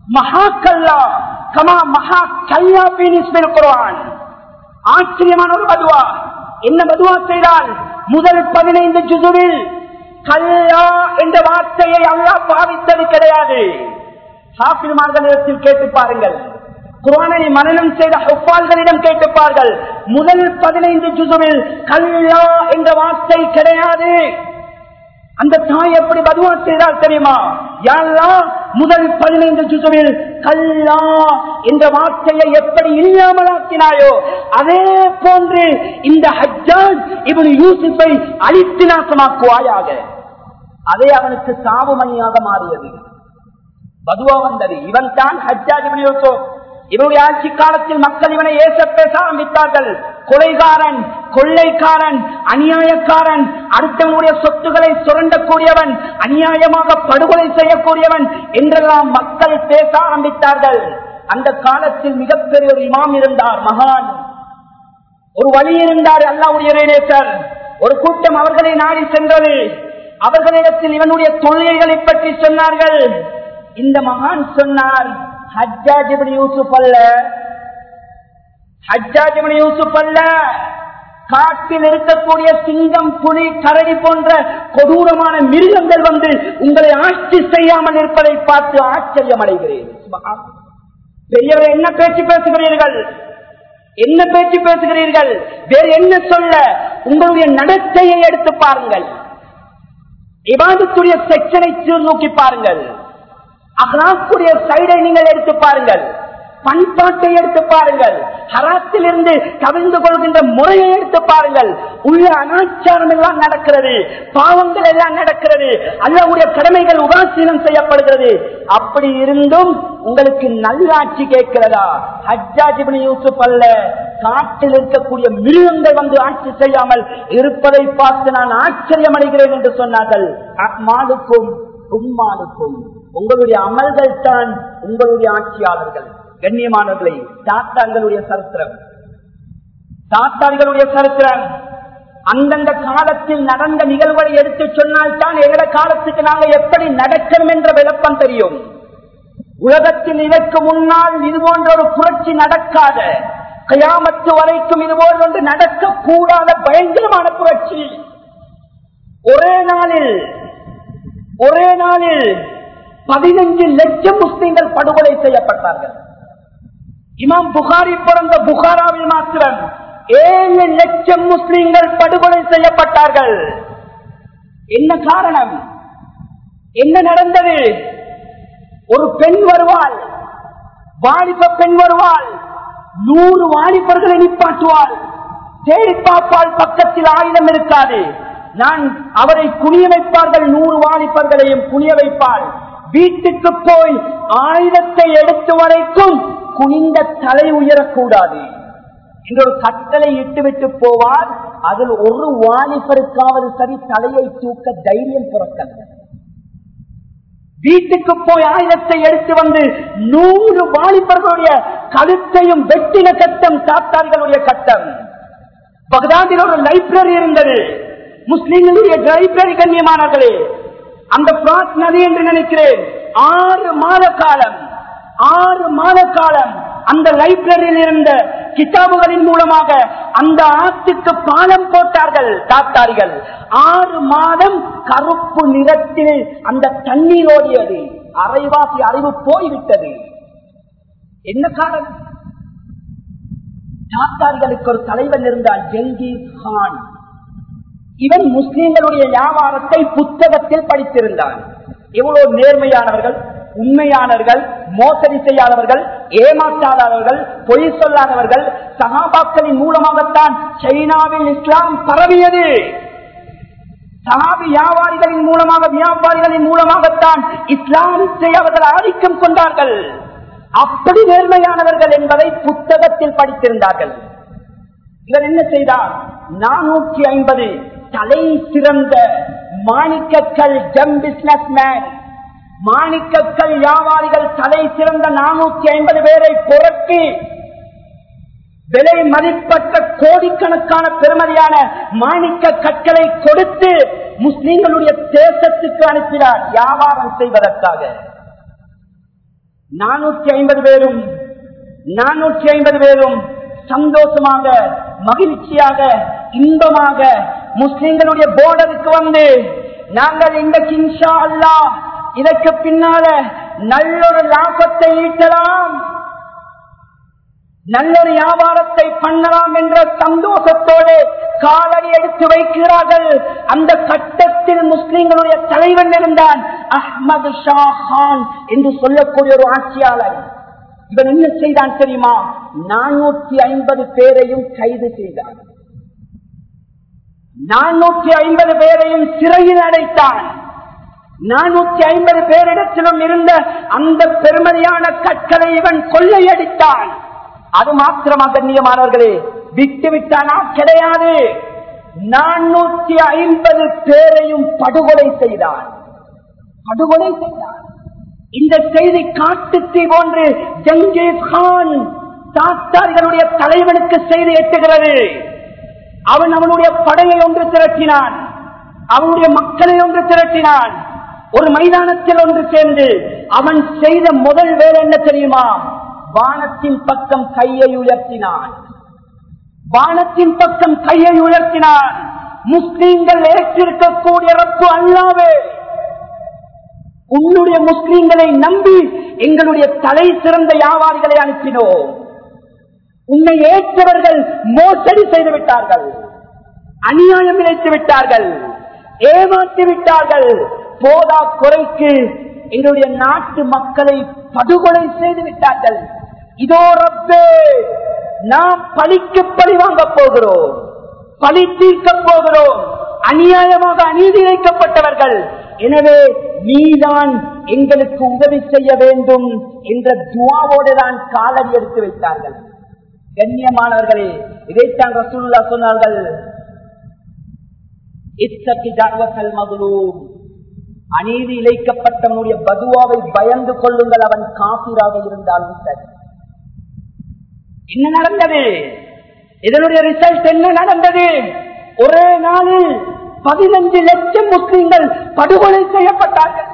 மஹாக்கல்லா கமா மஹா கல்லா ஃபீ நிஸ்பில் குர்ஆன். ஆச்சரியமான ஒரு பதுவா. என்ன பதுவா செய்தால் முதல் 15 ஜுசுவில் கல்லா என்ற வார்த்தையை அல்லாஹ் பாவித்தது கிடையாது. ஹாஃபிழ்மார்களிடத்தில் கேட்டு பாருங்கள், குர்ஆனை மனனம் செய்த ஹுஃபால்களிடம் கேட்டுப்பார்கள். முதல் 15 ஜுசுவில் கல்லா என்ற வார்த்தை கிடையாது. அந்த தாய் எப்படி பதுவா செய்தால் தெரியுமா? யா அல்லாஹ், முதல் 15 ஜுசுவில் கல்லா என்ற வார்த்தையை எப்படி இல்லாமலாக்கினாயோ அதே போன்று இந்த ஹஜ்ஜாஜ் இப்னு யூசுஃபை அழித்து நாசமாக்குவாயாக. அதே அவனுக்கு சாவுமணியாக மாறியது. பதுவா வந்தது. இவன் தான் ஹஜ்ஜாஜ் இப்னு யூசுப். இவனுடைய ஆட்சி காலத்தில் மக்கள் இவனை ஏச பேச ஆரம்பித்தார்கள். கொலைகாரன், கொள்ளைக்காரன், அநியாயக்காரன், அடுத்தவனுடைய சொத்துக்களை சுரண்டக்கூடியவன், அநியாயமாக படுகொலை செய்யக்கூடியவன் என்றெல்லாம் மக்கள் பேச ஆரம்பித்தார்கள். அந்த காலத்தில் மிகப்பெரிய ஒரு இமாம் இருந்தார், மகான் ஒரு வழி இருந்தார், அல்லாஹ்வுடைய இறைநேசர். ஒரு கூட்டம் அவர்களை நாடி சென்றது. அவர்களிடத்தில் இவனுடைய தொல்லைகளை பற்றி சொன்னார்கள். இந்த மகான் சொன்னார், ஹஜ்ஜாஜ் இப்னு யூசுப் அல்ல, ஹஜ்ஜாஜ் இப்னு யூசுப் அல்ல, காட்டில் இருக்கக்கூடிய சிங்கம், புலி, கரடி போன்ற கொடூரமான மிருகங்கள் வந்து உங்களை ஆட்சி செய்யாமல் இருப்பதை பார்த்து ஆச்சரியம் அடைகிறேன். பெரியவரை என்ன பேச்சு பேசுகிறீர்கள்? என்ன பேச்சு பேசுகிறீர்கள்? வேறு என்ன சொல்ல? உங்களுடைய நடத்தையை எடுத்து பாருங்கள். இபாதத்துடைய செக்ஷனை சீர்நோக்கி பாருங்கள். அஹ்லாக்குடைய சைடை நீங்கள் எடுத்து பாருங்கள். பண்பாட்டை எடுத்து பாருங்கள். ஹராத்தில் இருந்து கவிழ்ந்து கொள்கின்ற முறையை எடுத்து பாருங்கள். உள்ள அனாச்சாரம் எல்லாம் நடக்கிறது, பாவங்கள் எல்லாம் நடக்கிறது, அல்லாஹ்வுடைய கடமைகள் உதாசீனம் செய்யப்படுகிறது. அப்படி இருந்தும் உங்களுக்கு நல்லாட்சி கேட்கிறதா? ஹஜ்ஜாஜ் இப்னு யூசுப் அல்ல, காட்டில் இருக்கக்கூடிய மிருகங்கள் வந்து ஆட்சி செய்யாமல் இருப்பதை பார்த்து நான் ஆச்சரியம் அடைகிறேன் என்று சொன்னார்கள். அமாலுக்கும் உம்மாலுக்கும், உங்களுடைய அமல்கள் தான் உங்களுடைய ஆட்சியாளர்கள். கண்ணியமானவர்களை, தாத்தார்களுடைய சரித்திரம், தாத்தார்களுடைய சரித்திரம் அந்தந்த காலத்தில் நடந்த நிகழ்வுகளை எடுத்து சொன்னால் தான் எங்களோட காலத்துக்கு நாங்கள் எப்படி நடக்கணும் என்ற விளக்கம் தெரியும். உலகத்தில் இதற்கு முன்னால் இது போன்ற ஒரு புரட்சி நடக்காத, கயாமத்து வரைக்கும் இது போன்ற ஒன்று நடக்கக்கூடாத பயங்கரமான புரட்சி. ஒரே நாளில் 15 லட்சம் முஸ்லிம்கள் படுகொலை செய்யப்பட்டார்கள். இமாம் புகாரி பிறந்த புகாராவில் மாத்திரம் 7 லட்சம் முஸ்லிம்கள் படுகொலை செய்யப்பட்டார்கள். என்ன காரணம்? என்ன நடந்தது? ஒரு பெண் வருவாள், வாலிப பெண் வருவாள், 100 வாலிபர்களை நிப்பாட்டுவாள், தேடி பார்ப்பால் பக்கத்தில் ஆயுதம் இருக்காது. அவரை குனிய வைப்பார்கள், 100 வாலிபர்களையும் குனிய வைப்பாள். வீட்டுக்கு போய் ஆயுதத்தை எடுத்து வரைக்கும் குனிந்த தலை உயரக்கூடாது என்ற ஒரு கட்டளை இட்டுவிட்டு போவார். அதில் ஒரு வாலிபருக்காவது சரி தலையை தூக்க தைரியம் புறக்கல்ல. வீட்டுக்கு போய் ஆயுதத்தை எடுத்து வந்து 100 வாலிபர்களுடைய கழுத்தையும் வெட்டின கட்டம் தாத்தார்களுடைய கட்டம். பகதாதில் ஒரு லைப்ரரி இருந்தது, முஸ்லிம்களுடைய லைப்ரரி. கண்ணியமானவர்களே, அந்த பிராட் நதி என்று நினைக்கிறேன், 6 மாத காலம் அந்த லைப்ரரியில் இருந்த கிதாபுகளின் மூலமாக அந்த ஆற்றுக்கு பாலம் போட்டார்கள் தாத்தாரிகள். 6 மாதம் கருப்பு நிறத்தில் அந்த தண்ணீர் ஓடியது. அரைவாசி அறிவு போய்விட்டது. என்ன காரணம்? தாத்தார்களுக்கு ஒரு தலைவன் இருந்தான், ஜெங்கீஸ் கான். இவன் முஸ்லிம்களுடைய வியாபாரத்தை புத்தகத்தில் படித்திருந்தான். எவ்வளவு நேர்மையானவர்கள், உண்மையானவர்கள், மோசடி செய்யாதவர்கள், ஏமாற்றாதவர்கள், பொய் சொல்லாதவர்கள். சஹாபாக்களின் மூலமாகத்தான் சைனாவில் இஸ்லாம் பரவியது. சஹாபி வியாபாரிகளின் மூலமாகத்தான் இஸ்லாத்தை அவர்கள் ஆதிக்கம் கொண்டார்கள். அப்படி நேர்மையானவர்கள் என்பதை புத்தகத்தில் படித்திருந்தார்கள். இவர் என்ன செய்தார்? 450 தலை சிறந்த மாணிக்கக்கல் ஜம் பிசினஸ் மேன், மாணிக்கக்கல் வியாபாரிகள் தலை சிறந்த 450 பேரை புரட்டி விலை மதிப்பற்ற கோடிக்கணக்கான பெருமதியான மாணிக்க கற்களை கொடுத்து முஸ்லிம்களுடைய தேசத்துக்கு அனுப்பினார் வியாபாரம் செய்வதற்காக. 450 பேரும் 450 பேரும் சந்தோஷமாக மகிழ்ச்சியாக இன்பமாக முஸ்லிம்களுடைய போர்டருக்கு வந்து நாங்கள் இன்றைக்கு இன்ஷா அல்லாஹ் இதற்கு பின்னால நல்லொரு லாபத்தை ஈட்டலாம், நல்லொரு வியாபாரத்தை பண்ணலாம் என்ற சந்தோஷத்தோடு காலடி எடுத்து வைக்கிறார்கள். அந்த கட்டத்தில் முஸ்லிம்களுடைய தலைவன் இருந்தான் அஹ்மது ஷா கான் என்று சொல்லக்கூடிய ஒரு ஆட்சியாளர். இவன் என்ன செய்தான் தெரியுமா? 450 பேரையும் கைது செய்தான், 450 பேரையும் சிறையில் அடைத்தான். 450 பேரிடத்திலும் இருந்த அந்த பெருமதியான கற்களை இவன் கொள்ளையடித்தான். அது மாத்திரமா கண்ணியமானவர்களே, விட்டு விட்டானா? கிடையாது. 450 பேரையும் படுகொலை செய்தான். இந்த செய்தி காட்டுத்தீ போன்று ஜங்கீஸ் கான் தாத்தார்களுடைய தலைவனுக்கு செய்தி எட்டுகிறது. அவன் அவனுடைய படையை ஒன்று திரட்டினான், அவனுடைய மக்களை ஒன்று திரட்டினான். ஒரு மைதானத்தில் ஒன்று சேர்ந்து அவன் செய்த முதல் வேலை என்ன தெரியுமா? வானத்தின் பக்கம் கையை உயர்த்தினான். முஸ்லீம்கள் ஏற்றிருக்கக்கூடிய ரப்பு அல்லாவே, உன்னுடைய முஸ்லீம்களை நம்பி எங்களுடைய தலை சிறந்த வியாபாரிகளை அனுப்பினோம். உன்னை ஏற்றவர்கள் மோசடி செய்து விட்டார்கள், அநியாயம் இழைத்து விட்டார்கள், ஏமாற்றி விட்டார்கள். போதா குறைக்கு எங்களுடைய நாட்டு மக்களை படுகொலை செய்து விட்டார்கள். இதோ ரப்பே, நாம் பழிக்கு பழி வாங்க போகிறோம், பழி தீர்க்க போகிறோம். அநியாயமாக அநீதி இழைக்கப்பட்டவர்கள், எனவே நீதான் எங்களுக்கு உதவி செய்ய வேண்டும் என்ற துஆவோடு தான் காலடி எடுத்து வைத்தார்கள். கண்ணியமானவர்களே, இதைத்தான் ரசூலுல்லாஹ் சொன்னார்கள், இத்தகி தஅவத்தல் மظلوم, அநீதி இழைக்கப்பட்டவனுடைய பதுவாவை பயந்து கொள்ளுங்கள், அவன் காபிராக இருந்தாலும் சரி. என்ன நடந்தது? இதனுடைய ரிசல்ட் என்ன நடந்தது? ஒரே நாளில் 15 லட்சம் முஸ்லிம்கள் படுகொலை செய்யப்பட்டார்கள்.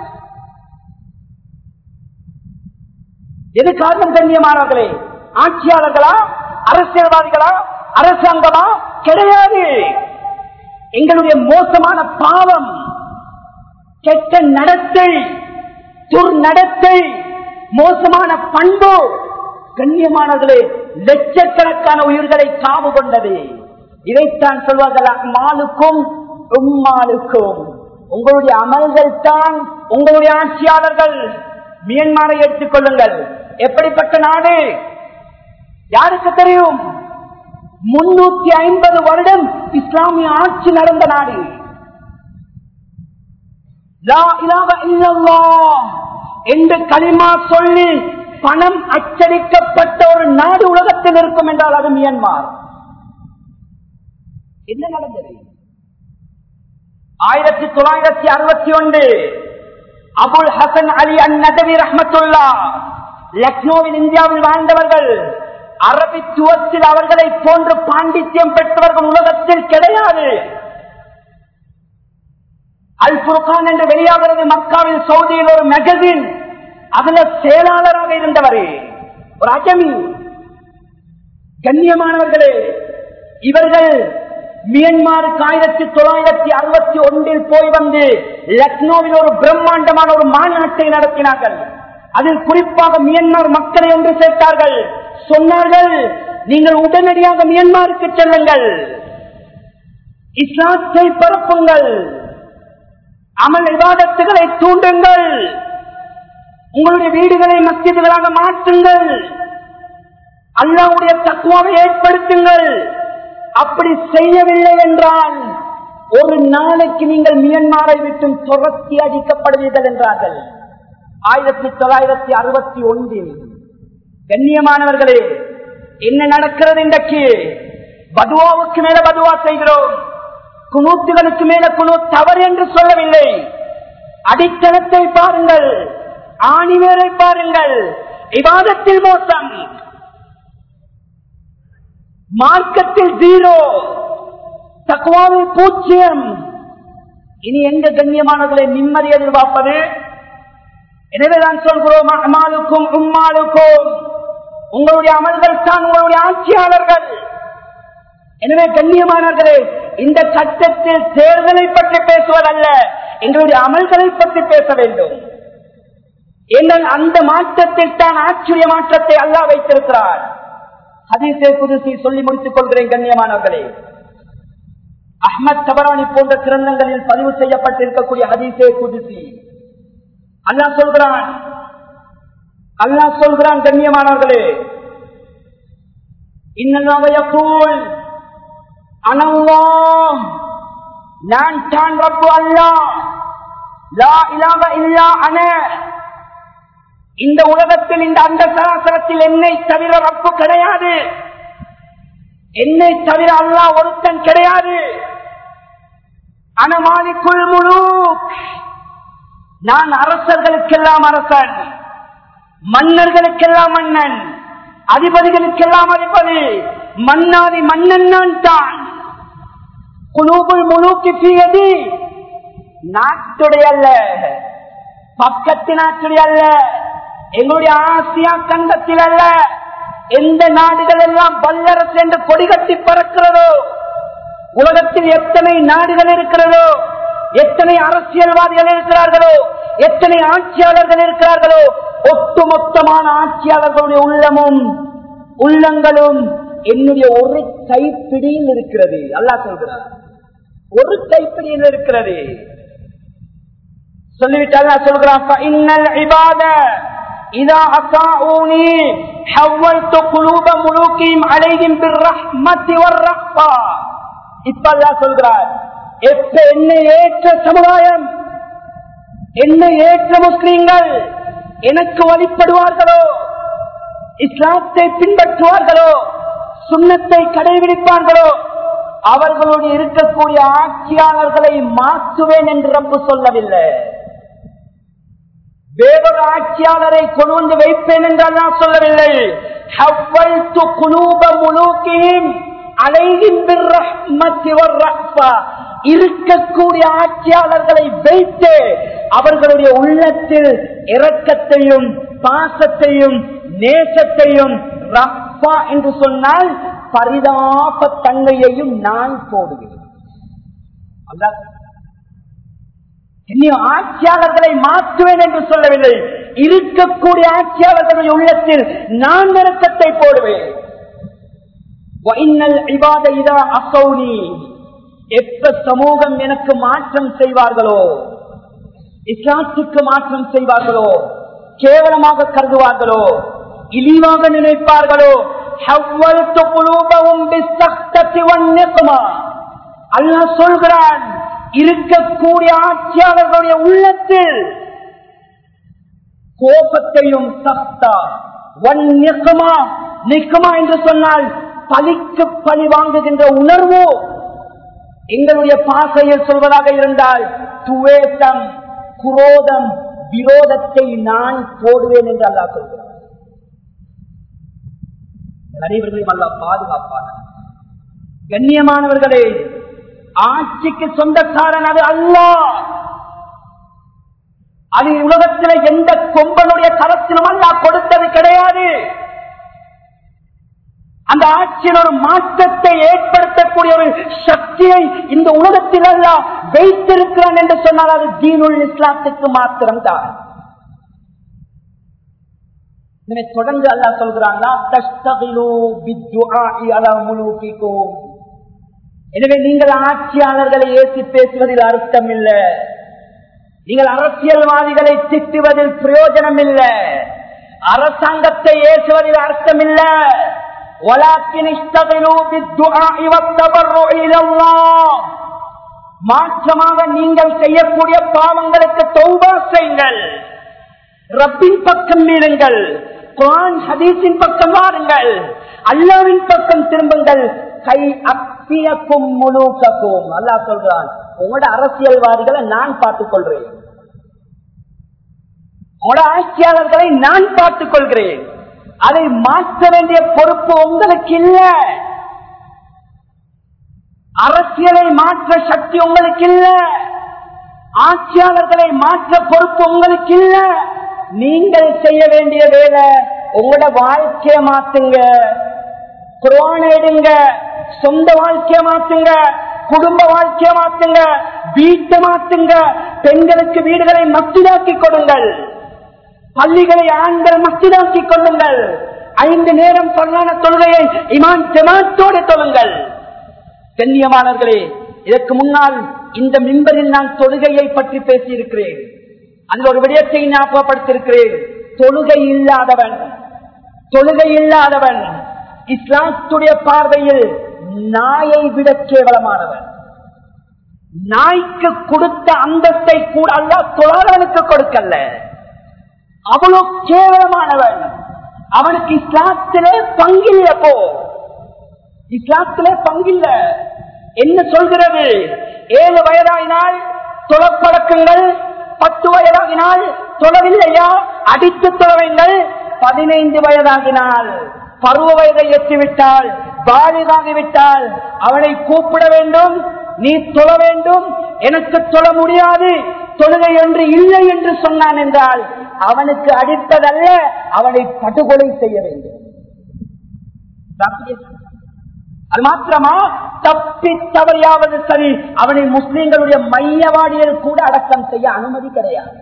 எது காரணம் கண்ணியமானவர்களே? ஆட்சியாளர்களா, அரசியல்வாதிகளா, அரசாங்கமா? கிடையாது. எங்களுடைய மோசமான பாவம், கெட்ட நடத்தை, துர்நடத்தை, மோசமான பண்பு கண்ணியமானவர்களே லட்சக்கணக்கான உயிர்களை காவு கொண்டது. இதைத்தான் சொல்வார்கள், அமாலுக்கும் உம்மாலுக்கும், உங்களுடைய அமல்கள் தான் உங்களுடைய ஆட்சியாளர்கள். மியன்மாரை எடுத்துக் கொள்ளுங்கள், எப்படிப்பட்ட நாடு யாருக்கு தெரியும்? 350 வருடம் இஸ்லாமிய ஆட்சி நடந்த நாடு. லா இலாஹ இல்லல்லாஹ் என்று கலிமா சொல்லி பணம் அச்சடிக்கப்பட்ட ஒரு நாடு உலகத்தில் இருக்கும் என்றால் அது மியன்மார். என்ன நடந்தது? 1961 அபுல் ஹசன் அலி அன்-நதவி ரஹ்மத்துல்லாஹ் லக்னோவில் இந்தியாவில் வாழ்ந்தவர்கள். அரபித்துவத்தில் அவர்களை போன்று பாண்டித்யம் பெற்றவர்கள் உலகத்தில் கிடையாது. அல் ஃபுர்கான் என்று வெளியாகிறது மக்காவில், சவுதியில் ஒரு மேகசின், அதுல செயலாளராக இருந்தவர் ஒரு அஜமி. கண்ணியமானவர்களே, இவர்கள் மியன்மாருக்கு 1961 போய் வந்து லக்னோவில் ஒரு பிரம்மாண்டமான ஒரு மாநாட்டை நடத்தினார்கள். அதில் குறிப்பாக மியன்மார் மக்களை ஒன்று சேர்த்தார்கள். சொன்னார்கள், நீங்கள் உடனடியாக மியன்மாருக்கு செல்லுங்கள், இஸ்லாத்தை பரப்புங்கள், அமல் இபாதத்துகளை தூண்டுங்கள், உங்களுடைய வீடுகளை மஸ்ஜிதுகளாக மாற்றுங்கள், அல்லாஹ்வுடைய தக்வாவை ஏற்படுத்துங்கள். அப்படி செய்யவில்லை என்றால் ஒரு நாளைக்கு நீங்கள் மியன்மாரை விட்டு துரத்தி அடிக்கப்படுவீர்கள் என்றார்கள். 1961 கண்ணியமானவர்களே, என்ன நடக்கிறது இன்றைக்கு? பதுவாவுக்கு மேல பதுவா செய்கிறோம், குனூத்துகளுக்கு மேல குனூ தவறு என்று சொல்லவில்லை. அடித்தளத்தை பாருங்கள், ஆணிவேரை பாருங்கள். இபாதத்தில் மோசம், மார்க்கத்தில் 0, தக்வாவில் 0. இனி எங்க கண்ணியமானவர்களை நிம்மதி எதிர்பார்ப்பது? எனவேதான் சொல்கிறோம், அமாலுக்கும் உம்மாலுக்கும், உங்களுடைய அமல்கள் தான் உங்களுடைய ஆட்சியாளர்கள். எனவே கண்ணியமானவர்களே, இந்த சட்டத்தில் தேர்தலை பற்றி பேசுவதல்ல, எங்களுடைய அமல்களை பற்றி பேச வேண்டும். எங்கள் அந்த மாற்றத்தில் தான் ஆட்சியுடைய மாற்றத்தை அல்லாஹ் வைத்திருக்கிறார். ஹதீஸே குதுஸி சொல்லி முடித்துக் கொள்கிறேன் கண்ணியமானவர்களே. அஹ்மத் தபரானி போன்ற கிரந்தங்களில் பதிவு செய்யப்பட்டிருக்கக்கூடிய ஹதீஸே குதுஸி. அல்லாஹ் சொல்கிறான் கண்ணியமானவர்களே, இன்னல்லாஹ் யகூல் அனல்லாஹ், நான் தான் ரப்பு அல்லாஹ், லா இலாஹ இல்லா அன, இந்த உலகத்தில் இந்த அந்த சராசரத்தில் என்னை தவிர ரப்பு கிடையாது, என்னை தவிர அல்லாஹ் ஒருத்தன் கிடையாது. அன மாலிகுல் முலூக், நான் அரசர்களுக்கெல்லாம் அரசன், மன்னர்களுக்கெல்லாம் மன்னன், அதிபதிகளுக்கெல்லாம் அதிபதி, மன்னாதி மன்னன் நான் தான். குலூபுல் முலூக்கி ஃபீ யதி, நாட்டுடைய அல்ல, பக்கத்து நாட்டுடைய அல்ல, எங்களுடைய ஆசியா கண்டத்தில் அல்ல, எந்த நாடுகள் எல்லாம் வல்லரசு என்று கொடி கட்டி பறக்கிறதோ, உலகத்தில் எத்தனை நாடுகள் இருக்கிறதோ, எத்தனை அரசியல்வாதிகள் இருக்கிறார்களோ, எத்தனை ஆட்சியாளர்கள் இருக்கிறார்களோ, ஒட்டுமொத்தமான ஆட்சியாளர்களுடைய உள்ளங்களும் என்னுடைய ஒரு கைப்பிடியில் இருக்கிறது. அல்லாஹ் சொல்கிறார், ஒரு கைப்பிடியில் இருக்கிறது. சொல்லிவிட்டு அல்லாஹ் சொல்கிறான், ஃபஇன்னல் இபாத இதா அஸாஊனி ஹவ்வல்து குலூப முலூகிஹிம் அலைஹிம் பிர்ரஹ்மத்தி வர்ரஹ்பா. இப்ப அல்லாஹ் சொல்கிறார், எப்ப என்னை ஏற்ற சமுதாயம், என்னை ஏற்ற முஸ்லிம்கள் எனக்கு வழிபடுவார்களோ, இஸ்லாத்தை பின்பற்றுவார்களோ, சுன்னத்தை கடைபிடிப்பார்களோ, அவர்களோடு இருக்கக்கூடிய ஆட்சியாளர்களை மாற்றுவேன் என்று ரப்பு சொல்லவில்லை. வேறொரு ஆட்சியாளரை கொண்டு வந்து வைப்பேன் என்று அல்லாஹ் சொல்லவில்லை. ஹவ்வல்து குலூப முலூகிஹிம் அலைஹிம் பிர்ரஹ்மத்தி வர்ரஹ்பா, இருக்கக்கூடிய ஆட்சியாளர்களை வைத்து அவர்களுடைய உள்ளத்தில் இரக்கத்தையும் பாசத்தையும் நேசத்தையும், ரஹ்பா என்று சொன்னால் பரிதாப தன்மையையும் நான் போடுவேன். ஆட்சியாளர்களை மாற்றுவேன் என்று சொல்லவில்லை, இருக்கக்கூடிய ஆட்சியாளர்களுடைய உள்ளத்தில் நான் இரக்கத்தை போடுவேன். எப்ப சமூகம் எனக்கு மாற்றம் செய்வார்களோ, இஸ்லாத்துக்கு மாற்றம் செய்வார்களோ, கேவலமாக கருதுவார்களோ, இழிவாக நினைப்பார்களோ, அல்லாஹ் சொல்கிறான், இருக்கக்கூடிய ஆட்சியாளர்களுடைய உள்ளத்தில் கோபத்தையும் சக்தா வன்னியக்கமா, நிக்கமா என்று சொன்னால் பழிக்கு பழி வாங்குகின்ற உணர்வு, எங்களுடைய பாசையில் சொல்வதாக இருந்தால் துவேஷம், குரோதம், விரோதத்தை நான் போடுவேன் என்று அல்லாஹ் சொல்கிறார். அனைவர்களையும் அல்லாஹ் பாதுகாப்பான. கண்ணியமானவர்களே, ஆட்சிக்கு சொந்தக்காரன் அது அல்லாஹ். அது உலகத்தில் எந்த கொம்பனுடைய கரத்திலும் அல்லாஹ் கொடுத்தது கிடையாது. அந்த ஆட்சியில் ஒரு மாற்றத்தை ஏற்படுத்தக்கூடிய ஒரு சக்தியை இந்த உலகத்தில் அல்லாஹ் வைத்திருக்கிறான் என்று சொன்னால் அது தீனுல் இஸ்லாத்துக்கு மாத்திரம்தான். தொடர்ந்து அல்லாஹ் சொல்கிறான், எனவே நீங்கள் ஆட்சியாளர்களை ஏசி பேசுவதில் அர்த்தம் இல்லை, நீங்கள் அரசியல்வாதிகளை திட்டுவதில் பிரயோஜனம் இல்லை, அரசாங்கத்தை ஏசுவதில் அர்த்தம் இல்லை. மாற்றமாக நீங்கள் செய்யக்கூடிய பாவங்களுக்கு தௌபா செய்யுங்கள், ரப்பின் பக்கம் மீறுங்கள், குர்ஆன் ஹதீஸின் பக்கம் வாருங்கள், அல்லாஹ்வின் பக்கம் திரும்புங்கள். கை அப்பியக்கும் முலூகக்கும், அல்லாஹ் சொல்றான், உங்களோட அரசியல்வாதிகளை நான் பார்த்துக் கொள்றேன், உங்களோட ஆட்சியாளர்களை நான் பார்த்துக் கொள்கிறேன். அதை மாற்ற வேண்டிய பொறுப்பு உங்களுக்கு இல்ல. அரசியலை மாற்ற சக்தி உங்களுக்கு இல்ல, ஆட்சியாளர்களை மாற்ற பொறுப்பு உங்களுக்கு இல்ல. நீங்கள் செய்ய வேண்டிய வேலை உங்களோட வாழ்க்கைய மாத்துங்க, குர்ஆனை எடுங்க, சொந்த வாழ்க்கைய மாத்துங்க, குடும்ப வாழ்க்கைய மாத்துங்க, வீட்டை மாத்துங்க. பெண்களுக்கு வீடுகளை மஸ்ஜிதாக்கி கொடுங்கள், பள்ளிகளை ஆண்கள் மஸ்ஜிதாக்கி கொள்ளுங்கள். 5 நேரம் சொல்லான தொழுகையை இமாம் ஜமாத்தோடு தொழுங்கள். கண்ணியமானவர்களே, இதற்கு முன்னால் இந்த மிம்பரில் நான் தொழுகையை பற்றி பேசியிருக்கிறேன். அதில் ஒரு விடயத்தை ஞாபகப்படுத்தியிருக்கிறேன். தொழுகை இல்லாதவன் இஸ்லாத்துடைய பார்வையில் நாயை விட கேவலமானவன். நாய்க்கு கொடுத்த அந்தஸ்தை கூட அல்லாஹ் தொழாதவனுக்கு கொடுக்கல. அவ்வளவு கேவலமானவன். அவனுக்கு இஸ்லாத்திலே பங்கில்ல. இஸ்லாத்திலே பங்கில்ல. என்ன சொல்கிறது? 7 வயதாகினால் தொழப்பழக்கங்கள், 10 வயதாகினால் தொழவில்லையா அடித்து தொழவைங்கள், 15 வயதாகினால் பருவ வயதை எட்டிவிட்டால், பாலிதாகிவிட்டால் அவனை கூப்பிட வேண்டும், நீ தொழ வேண்டும். எனக்கு தொழ முடியாது, தொழுகை ஒன்று இல்லை என்று சொன்னான் என்றால் அவனுக்கு அடித்ததல்ல, அவனை படுகொலை செய்ய வேண்டும். அது மாத்திரமா, தப்பி தவறியாவது சரி, அவனை முஸ்லிம்களுடைய மையவாடியில் கூட அடக்கம் செய்ய அனுமதி கிடையாது.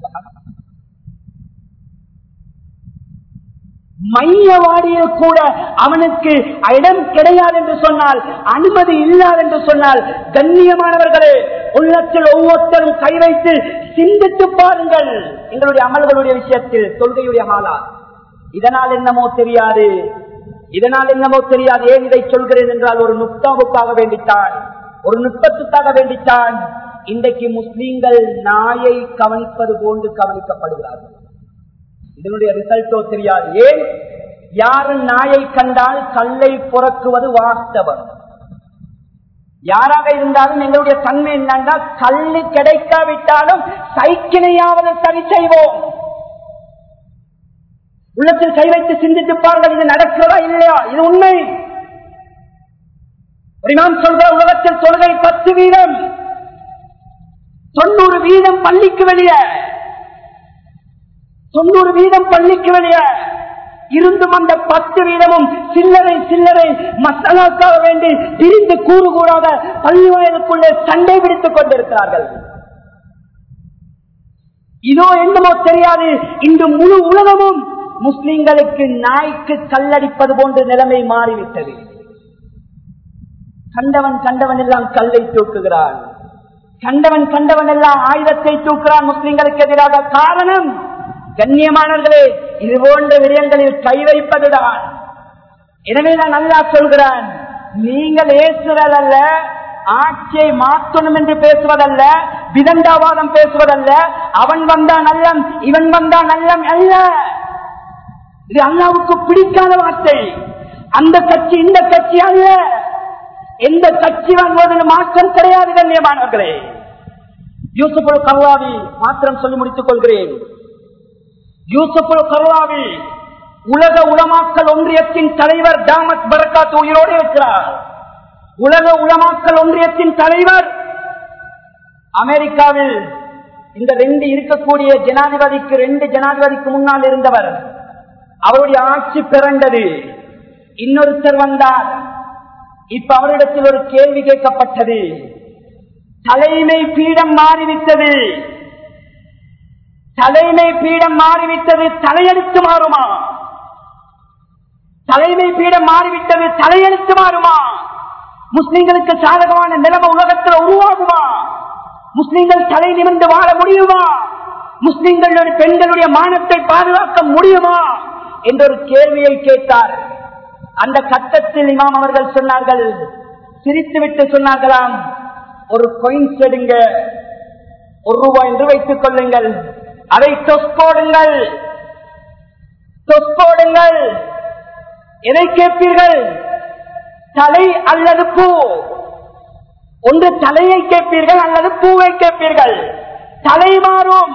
மையவாடியில் கூட அவனுக்கு இடம் கிடையாது என்று சொன்னால், அனுமதி இல்லாது என்று சொன்னால், கண்ணியமானவர்களே, உள்ளத்தில் ஒவ்வொருத்தரும் கை வைத்து சிந்தித்து பாருங்கள். எங்களுடைய அமல்களுடைய விஷயத்தில் தொழுகையுடைய ஆளா இதனால் என்னமோ தெரியாது. ஏன் இதை சொல்கிறேன் என்றால், ஒரு நுட்பாவுக்காக வேண்டித்தான், ஒரு நுட்பத்துக்காக வேண்டித்தான் இன்றைக்கு முஸ்லீம்கள் நாயை கவனிப்பது போன்று கவனிக்கப்படுகிறார்கள். இதனுடைய ரிசல்ட்டோ தெரியாது. ஏன்? யாரு நாயை கண்டால் கல்லை புறக்குவது வாஸ்தவம். யாராக இருந்தாலும் எங்களுடைய தன்மை என்னென்றால், கல்லு கிடைக்காவிட்டாலும் சைக்கிளையாவது சரி செய்வோம். உள்ளத்தில் கை வைத்து சிந்தித்து பாருங்கள், இது நடக்கிறதா இல்லையா? இது உண்மை. இமாம் சொல்ற உலகத்தில் தொழுகை 10%, 90% பள்ளிக்கு வெளியே, 90% பள்ளிக்கு வெளியே இருந்தும் அந்த 10% சில்லறை மசாலாக்காக வேண்டி பிரிந்து கூறு கூறாக பள்ளி வாயிலுக்குள்ளே சண்டை பிடித்துக் கொண்டிருக்கிறார்கள். இதோ என்னமோ தெரியாது, இன்று முழு உலகமும் முஸ்லிம்களுக்கு நாய்க்கு கல்லடிப்பது போன்ற நிலைமை மாறிவிட்டது. கண்டவன் எல்லாம் கல்லை தூக்குகிறான், கண்டவன் எல்லாம் ஆயுதத்தை தூக்குறான் முஸ்லிம்களுக்கு எதிராக. காரணம், கண்ணியமானவர்களே, இது போன்ற விடயங்களில் கை வைப்பதுதான். எனவே நான் நல்லா சொல்கிறான், நீங்கள் ஏசுதல் அல்ல, ஆட்சியை மாற்றணும் என்று பேசுவதல்ல, விதண்டாவாதம் பேசுவதல்ல, அவன் வந்தா நல்லம் இவன் வந்தா நல்லம் அல்ல. இது அல்லாவுக்கு பிடிக்காத வார்த்தை. அந்த கட்சி இந்த கட்சி அல்ல, எந்த கட்சி வாங்குவதில் மாற்றம் கிடையாது. கண்ணியமானவர்களே, யூசுப் கர்வாவி மாத்திரம் சொல்லி முடித்துக் கொள்கிறேன். யூசுப் கர்வாவி உலக உலமாக்கல் ஒன்றியத்தின் தலைவர், தாமத் பரக்காத் உயிரோடு இருக்கிறார். உலக உலமாக்கல் ஒன்றியத்தின் தலைவர் அமெரிக்காவில் இந்த 2 இருக்கக்கூடிய ஜனாதிபதிக்கு 2 ஜனாதிபதிக்கு முன்னால் இருந்தவர். அவருடைய ஆட்சி பிறந்தது. இன்னொருத்தர் வந்தார். இப்ப அவரிடத்தில் ஒரு கேள்வி கேட்கப்பட்டது. தலைமை பீடம் மாறிவிட்டது, தலையெழுத்து மாறுமா? தலைமை பீடம் மாறிவிட்டது, தலையெழுத்து மாறுமா? முஸ்லிம்களுக்கு சாதகமான நிலைமை உலகத்தில் உருவாகுமா? முஸ்லிம்கள் தலை நிமிர்ந்து வாழ முடியுமா? முஸ்லிம்களுடைய பெண்களுடைய மானத்தை பாதுகாக்க முடியுமா என்ற ஒரு கேள்வியை கேட்டார். அந்த கட்டத்தில் இமாம் அவர்கள் சொன்னார்கள், சிரித்துவிட்டு சொன்னார்களாம், ஒரு coins எடுங்க, ₹1 என்று வைத்துக் கொள்ளுங்கள், அதை டொஸ் போடுங்கள். எதை கேட்பீர்கள்? தலை அல்லது பூ? ஒன்று தலையை கேட்பீர்கள் அல்லது பூவை கேட்பீர்கள். தலை மாறும்,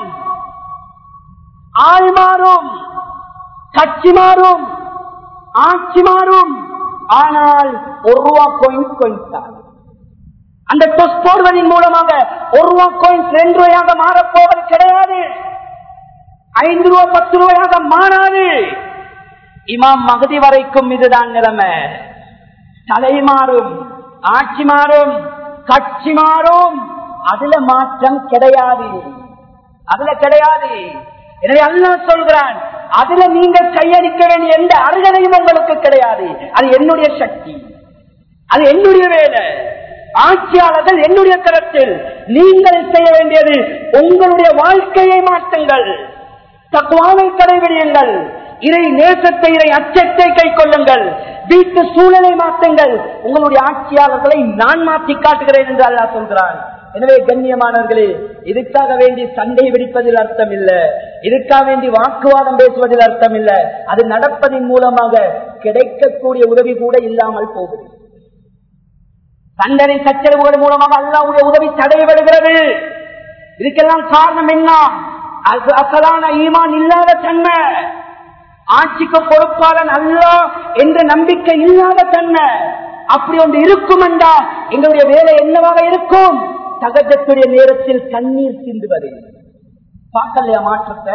ஆள் மாறும், கட்சி மாறும், ஆட்சி மாறும், ஆனால் ₹1 coins தான். அந்த டொஸ் போடுவதன் மூலமாக ₹1 coins 2 ரூபாயாக மாறப்போவது கிடையாது. 5 ரூபாய் 10 ரூபாயாக மாறாது. இமாம் மகதி வரைக்கும் இதுதான் நிலைமை. தலை மாறும், ஆட்சி மாறும், கட்சி மாறும், அதுல மாற்றம் கிடையாது, அதுல கிடையாது. எனவே அல்லாஹ் சொல்கிறான், அதுல நீங்கள் கையடிக்க வேண்டிய எந்த அருகதையும் உங்களுக்கு கிடையாது. அது என்னுடைய சக்தி, அது என்னுடைய வேலை. ஆட்சியாளர்கள் என்னுடைய கருத்தில். நீங்கள் செய்ய வேண்டியது உங்களுடைய வாழ்க்கையை மாற்றுங்கள், தக்வாவை கடைபிடியுங்கள், இறை நேசத்தை, இறை அச்சத்தை கை கொள்ளுங்கள், வீட்டு சூழலை மாற்றுங்கள். உங்களுடைய ஆட்சியாளர்களை நான் மாற்றி காட்டுகிறேன் என்று அல்லாஹ் சொல்கிறான். எனவே கண்ணியமானவர்களே, இதுக்காக வேண்டி சண்டை வெடிப்பதில் அர்த்தம் இல்ல, இதுக்காக வேண்டி வாக்குவாதம் பேசுவதில் அர்த்தம் இல்ல. அது நடப்பதன் மூலமாக கிடைக்கக்கூடிய உதவி கூட இல்லாமல் போகுது. சண்டனை சச்சரவுகள் மூலமாக அல்லாஹ்வுடைய உதவி தடைபடுகிறது. இதுக்கெல்லாம் காரணம் என்ன? அசலான ஈமான் இல்லாத தன்மை, ஆட்சிக்கு பொறுப்பாளன் அல்லாஹ் என்ற நம்பிக்கை இல்லாத தன்மை. அப்படி ஒன்று இருக்கும் என்றா எங்களுடைய வேலை என்னவாக இருக்கும்? தகஜத்துடைய நேரத்தில் கண்ணீர் சிந்துவது. பார்க்கலையா மாற்றத்தை?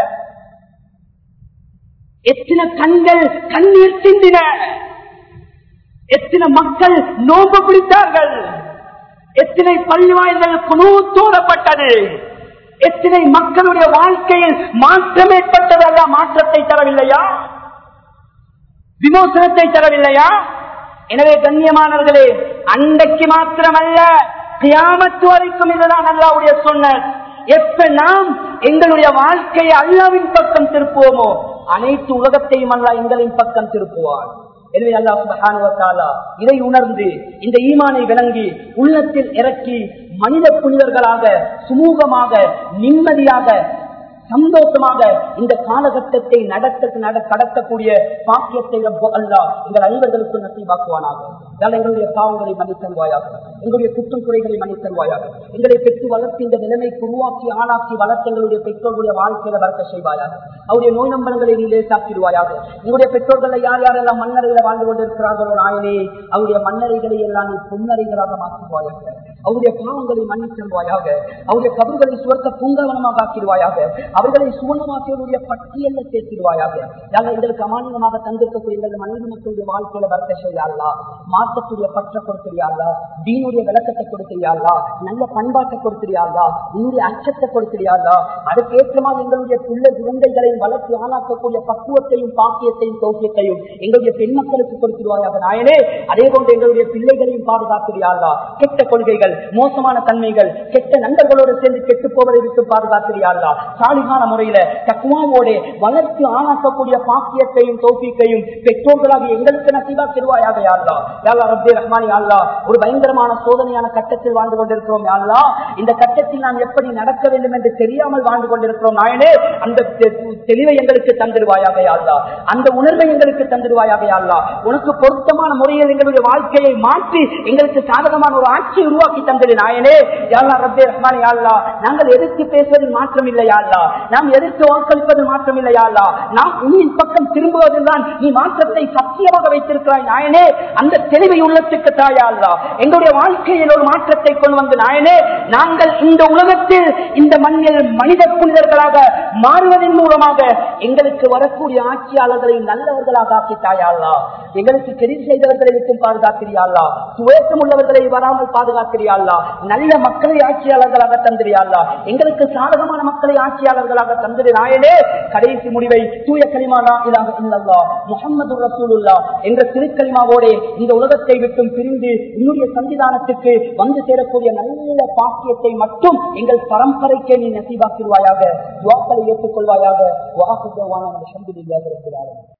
எத்தனை கண்கள் கண்ணீர் சிந்தின, எத்தனை மக்கள் நோம்பு பிடித்தார்கள், எத்தனை பள்ளி வாயில்கள் குனூத்தோடப்பட்டது, எத்தனை மக்களுடைய வாழ்க்கையில் மாற்றம் ஏற்பட்டது. அல்ல மாற்றத்தை தரவில்லையா? விமோசனத்தை தரவில்லையா? எனவே கண்ணியமானவர்களே, அன்றைக்கு மாத்திரமல்ல, கியாமத்து வரைக்கும் இதுதான் அல்லாஹ்வுடைய சுன்னத். எப்ப நாம் எங்களுடைய வாழ்க்கையை அல்லாஹ்வின் பக்கம் திருப்புவோமோ, அனைத்து உலகத்தையும் அல்லாஹ் எங்களின் பக்கம் திருப்புவார். எனவே அல்லாஹ் சுப்ஹானஹு வ தஆலா இதை உணர்ந்து இந்த ஈமானை விளங்கி உள்ளத்தில் இறக்கி மனித புனிதர்களாக சுமூகமாக நிம்மதியாக சந்தோஷமாக இந்த காலகட்டத்தை கடத்தக்கூடிய பாக்கியத்தை அல்லாஹ் எங்கள் அனைவர்களுக்கு நசீபாக்குவானாக. எங்களுடைய பாவங்களை மன்னித்தருவாயாக, எங்களுடைய குற்றம் குறைகளை மன்னித்தருவாயாக. எங்களை பெற்று வளர்த்து இந்த நிலைமைக்கு உருவாக்கி ஆளாக்கி வளர்த்து எங்களுடைய பெற்றோர்களுடைய வாழ்க்கையில வளர்க்க செய்வாயாக. அவருடைய நோய் நம்பங்களை நீ லேசாக்கிடுவாயாக. எங்களுடைய பெற்றோர்களை யார் யாரெல்லாம் மண்ணறையில வாழ்ந்து கொண்டிருக்கிறார்களோ நாயனே, அவருடைய மண்ணறைகளை எல்லாம் நீ பொன்னறைகளாக மாற்றுவாயாக. அவருடைய பாவங்களை மன்னித்தருவாயாக. அவருடைய கபர்களை சுவர்க்க பூங்காவனமாக ஆக்கிடுவாயாக. அவர்களை சுவனமாக்கியவருடைய பட்டியல்ல சேர்த்திடுவாயாக. எங்களுக்கு அமானியமாக தந்திருக்கக்கூடிய எங்கள் மனைவி மக்களுடைய வாழ்க்கையில வர்க்க செய்யாளா, மாற்றக்கூடிய பற்ற கொடுத்திரியாளா, தீனுடைய விளக்கத்தை கொடுத்திரியாளா, நல்ல பண்பாட்டை கொடுத்திரியாளா, உன்னுடைய அச்சத்தை கொடுத்திரியாளா, அதுக்கேற்றமாக எங்களுடைய பிள்ளை குழந்தைகளையும் வளர்த்து ஆளாக்கக்கூடிய பக்குவத்தையும் பாக்கியத்தையும் தோக்கியத்தையும் எங்களுடைய பெண் மக்களுக்கு கொடுத்திருவாயாக நாயனே. அதே போன்று எங்களுடைய பிள்ளைகளையும் பாதுகாத்திரியாளா, கெட்ட கொள்கைகள், மோசமான தன்மைகள், கெட்ட நண்பர்களோடு சேர்ந்து கெட்டு போவதை விட்டு பாதுகாத்திரியாளா, சாலிகான முறையில தக்குவாவோடு வளர்த்து ஆளாக்கக்கூடிய பாக்கியத்தையும் தௌஃபீக்கையும் பெற்றோர்களாக எங்களுக்கு நசீபாக்கிடுவாயாக யா அல்லாஹ். யா அல்லாஹ் ரப்பே ரஹ்மானே யா அல்லாஹ், ஒரு பயங்கரமான சோதனையான கட்டத்தில் வாழ்ந்து கொண்டிருக்கிறோம் யா அல்லாஹ். இந்த கட்டத்தில் நாம் எப்படி நடக்க வேண்டும் என்று தெரியாமல் வாழ்ந்து கொண்டிருக்கிறோம் நாயனே. அந்த தெளிவை எங்களுக்கு தந்திடுவாயாக யா அல்லாஹ், அந்த உணர்வை எங்களுக்கு தந்திடுவாயாக யா அல்லாஹ். உனக்கு பொருத்தமான முறையில் எங்களுடைய வாழ்க்கையை மாற்றி எங்களுக்கு சாதகமான ஒரு ஆட்சியை உருவாக்கி தந்திரு நாயனே. யா அல்லாஹ் ரப்பே ரஹ்மானே யா அல்லாஹ், நாங்கள் எதிர்த்து பேசுவதில் மாற்றம் இல்லையா அல்லாஹ், நாம் எதிர்த்து வாக்களிப்பது மாற்றம் இல்லையா அல்லாஹ், நாம் உன்னின் பக்கம் திரும்புவதுதான் நீ மாற்றத்தை சத்தியமாக வைத்திருக்கிறாய் நாயனே. அந்த தெளிவை உள்ளத்துக்கு தாயா அல்லாஹ், எங்களுடைய வாழ்க்கையில் ஒரு மாற்றத்தை கொண்டு வந்து நாயனே, நாங்கள் இந்த உலகத்தில் இந்த மண்ணில் மனித புனிதர்களாக மாறுவதன் மூலமாக எங்களுக்கு வரக்கூடிய ஆட்சியாளர்களை நல்லவர்களாக ஆக்கி தாயா அல்லாஹ். எங்களுக்கு தெரிவு செய்தவர்களை விட்டு பாதுகாக்கிறியா அல்லாஹ், சுவேசம் உள்ளவர்களை வராமல் பாதுகாக்கிறியா அல்லாஹ், நல்ல மக்களை ஆட்சியாளர்களாக தந்திரியா அல்லாஹ், எங்களுக்கு சாதகமான மக்களை ஆட்சியாளர்களாக தந்திரு நாயனே. கடைசி முடிவை தூய கலிமா லா இலாஹ இல்லல்லாஹ் முஹம்மதுர் ரசூலுல்லாஹ் என்ற திருக்கலிமாவோடு இந்த உலகத்தை விட்டும் பிரிந்து இன்னுடைய சன்னிதானத்துக்கு வந்து சேரக்கூடிய நல்ல பாக்கியத்தை மட்டும் எங்கள் பரம்பரைக்கே நீ நசீபாக்கிடுவாயாக. துஆக்களை ஏற்றுக்கொள்வாயாக. வஆஹிரு தஅவானா அல்ஹம்துலில்லாஹி ரப்பில் ஆலமீன்.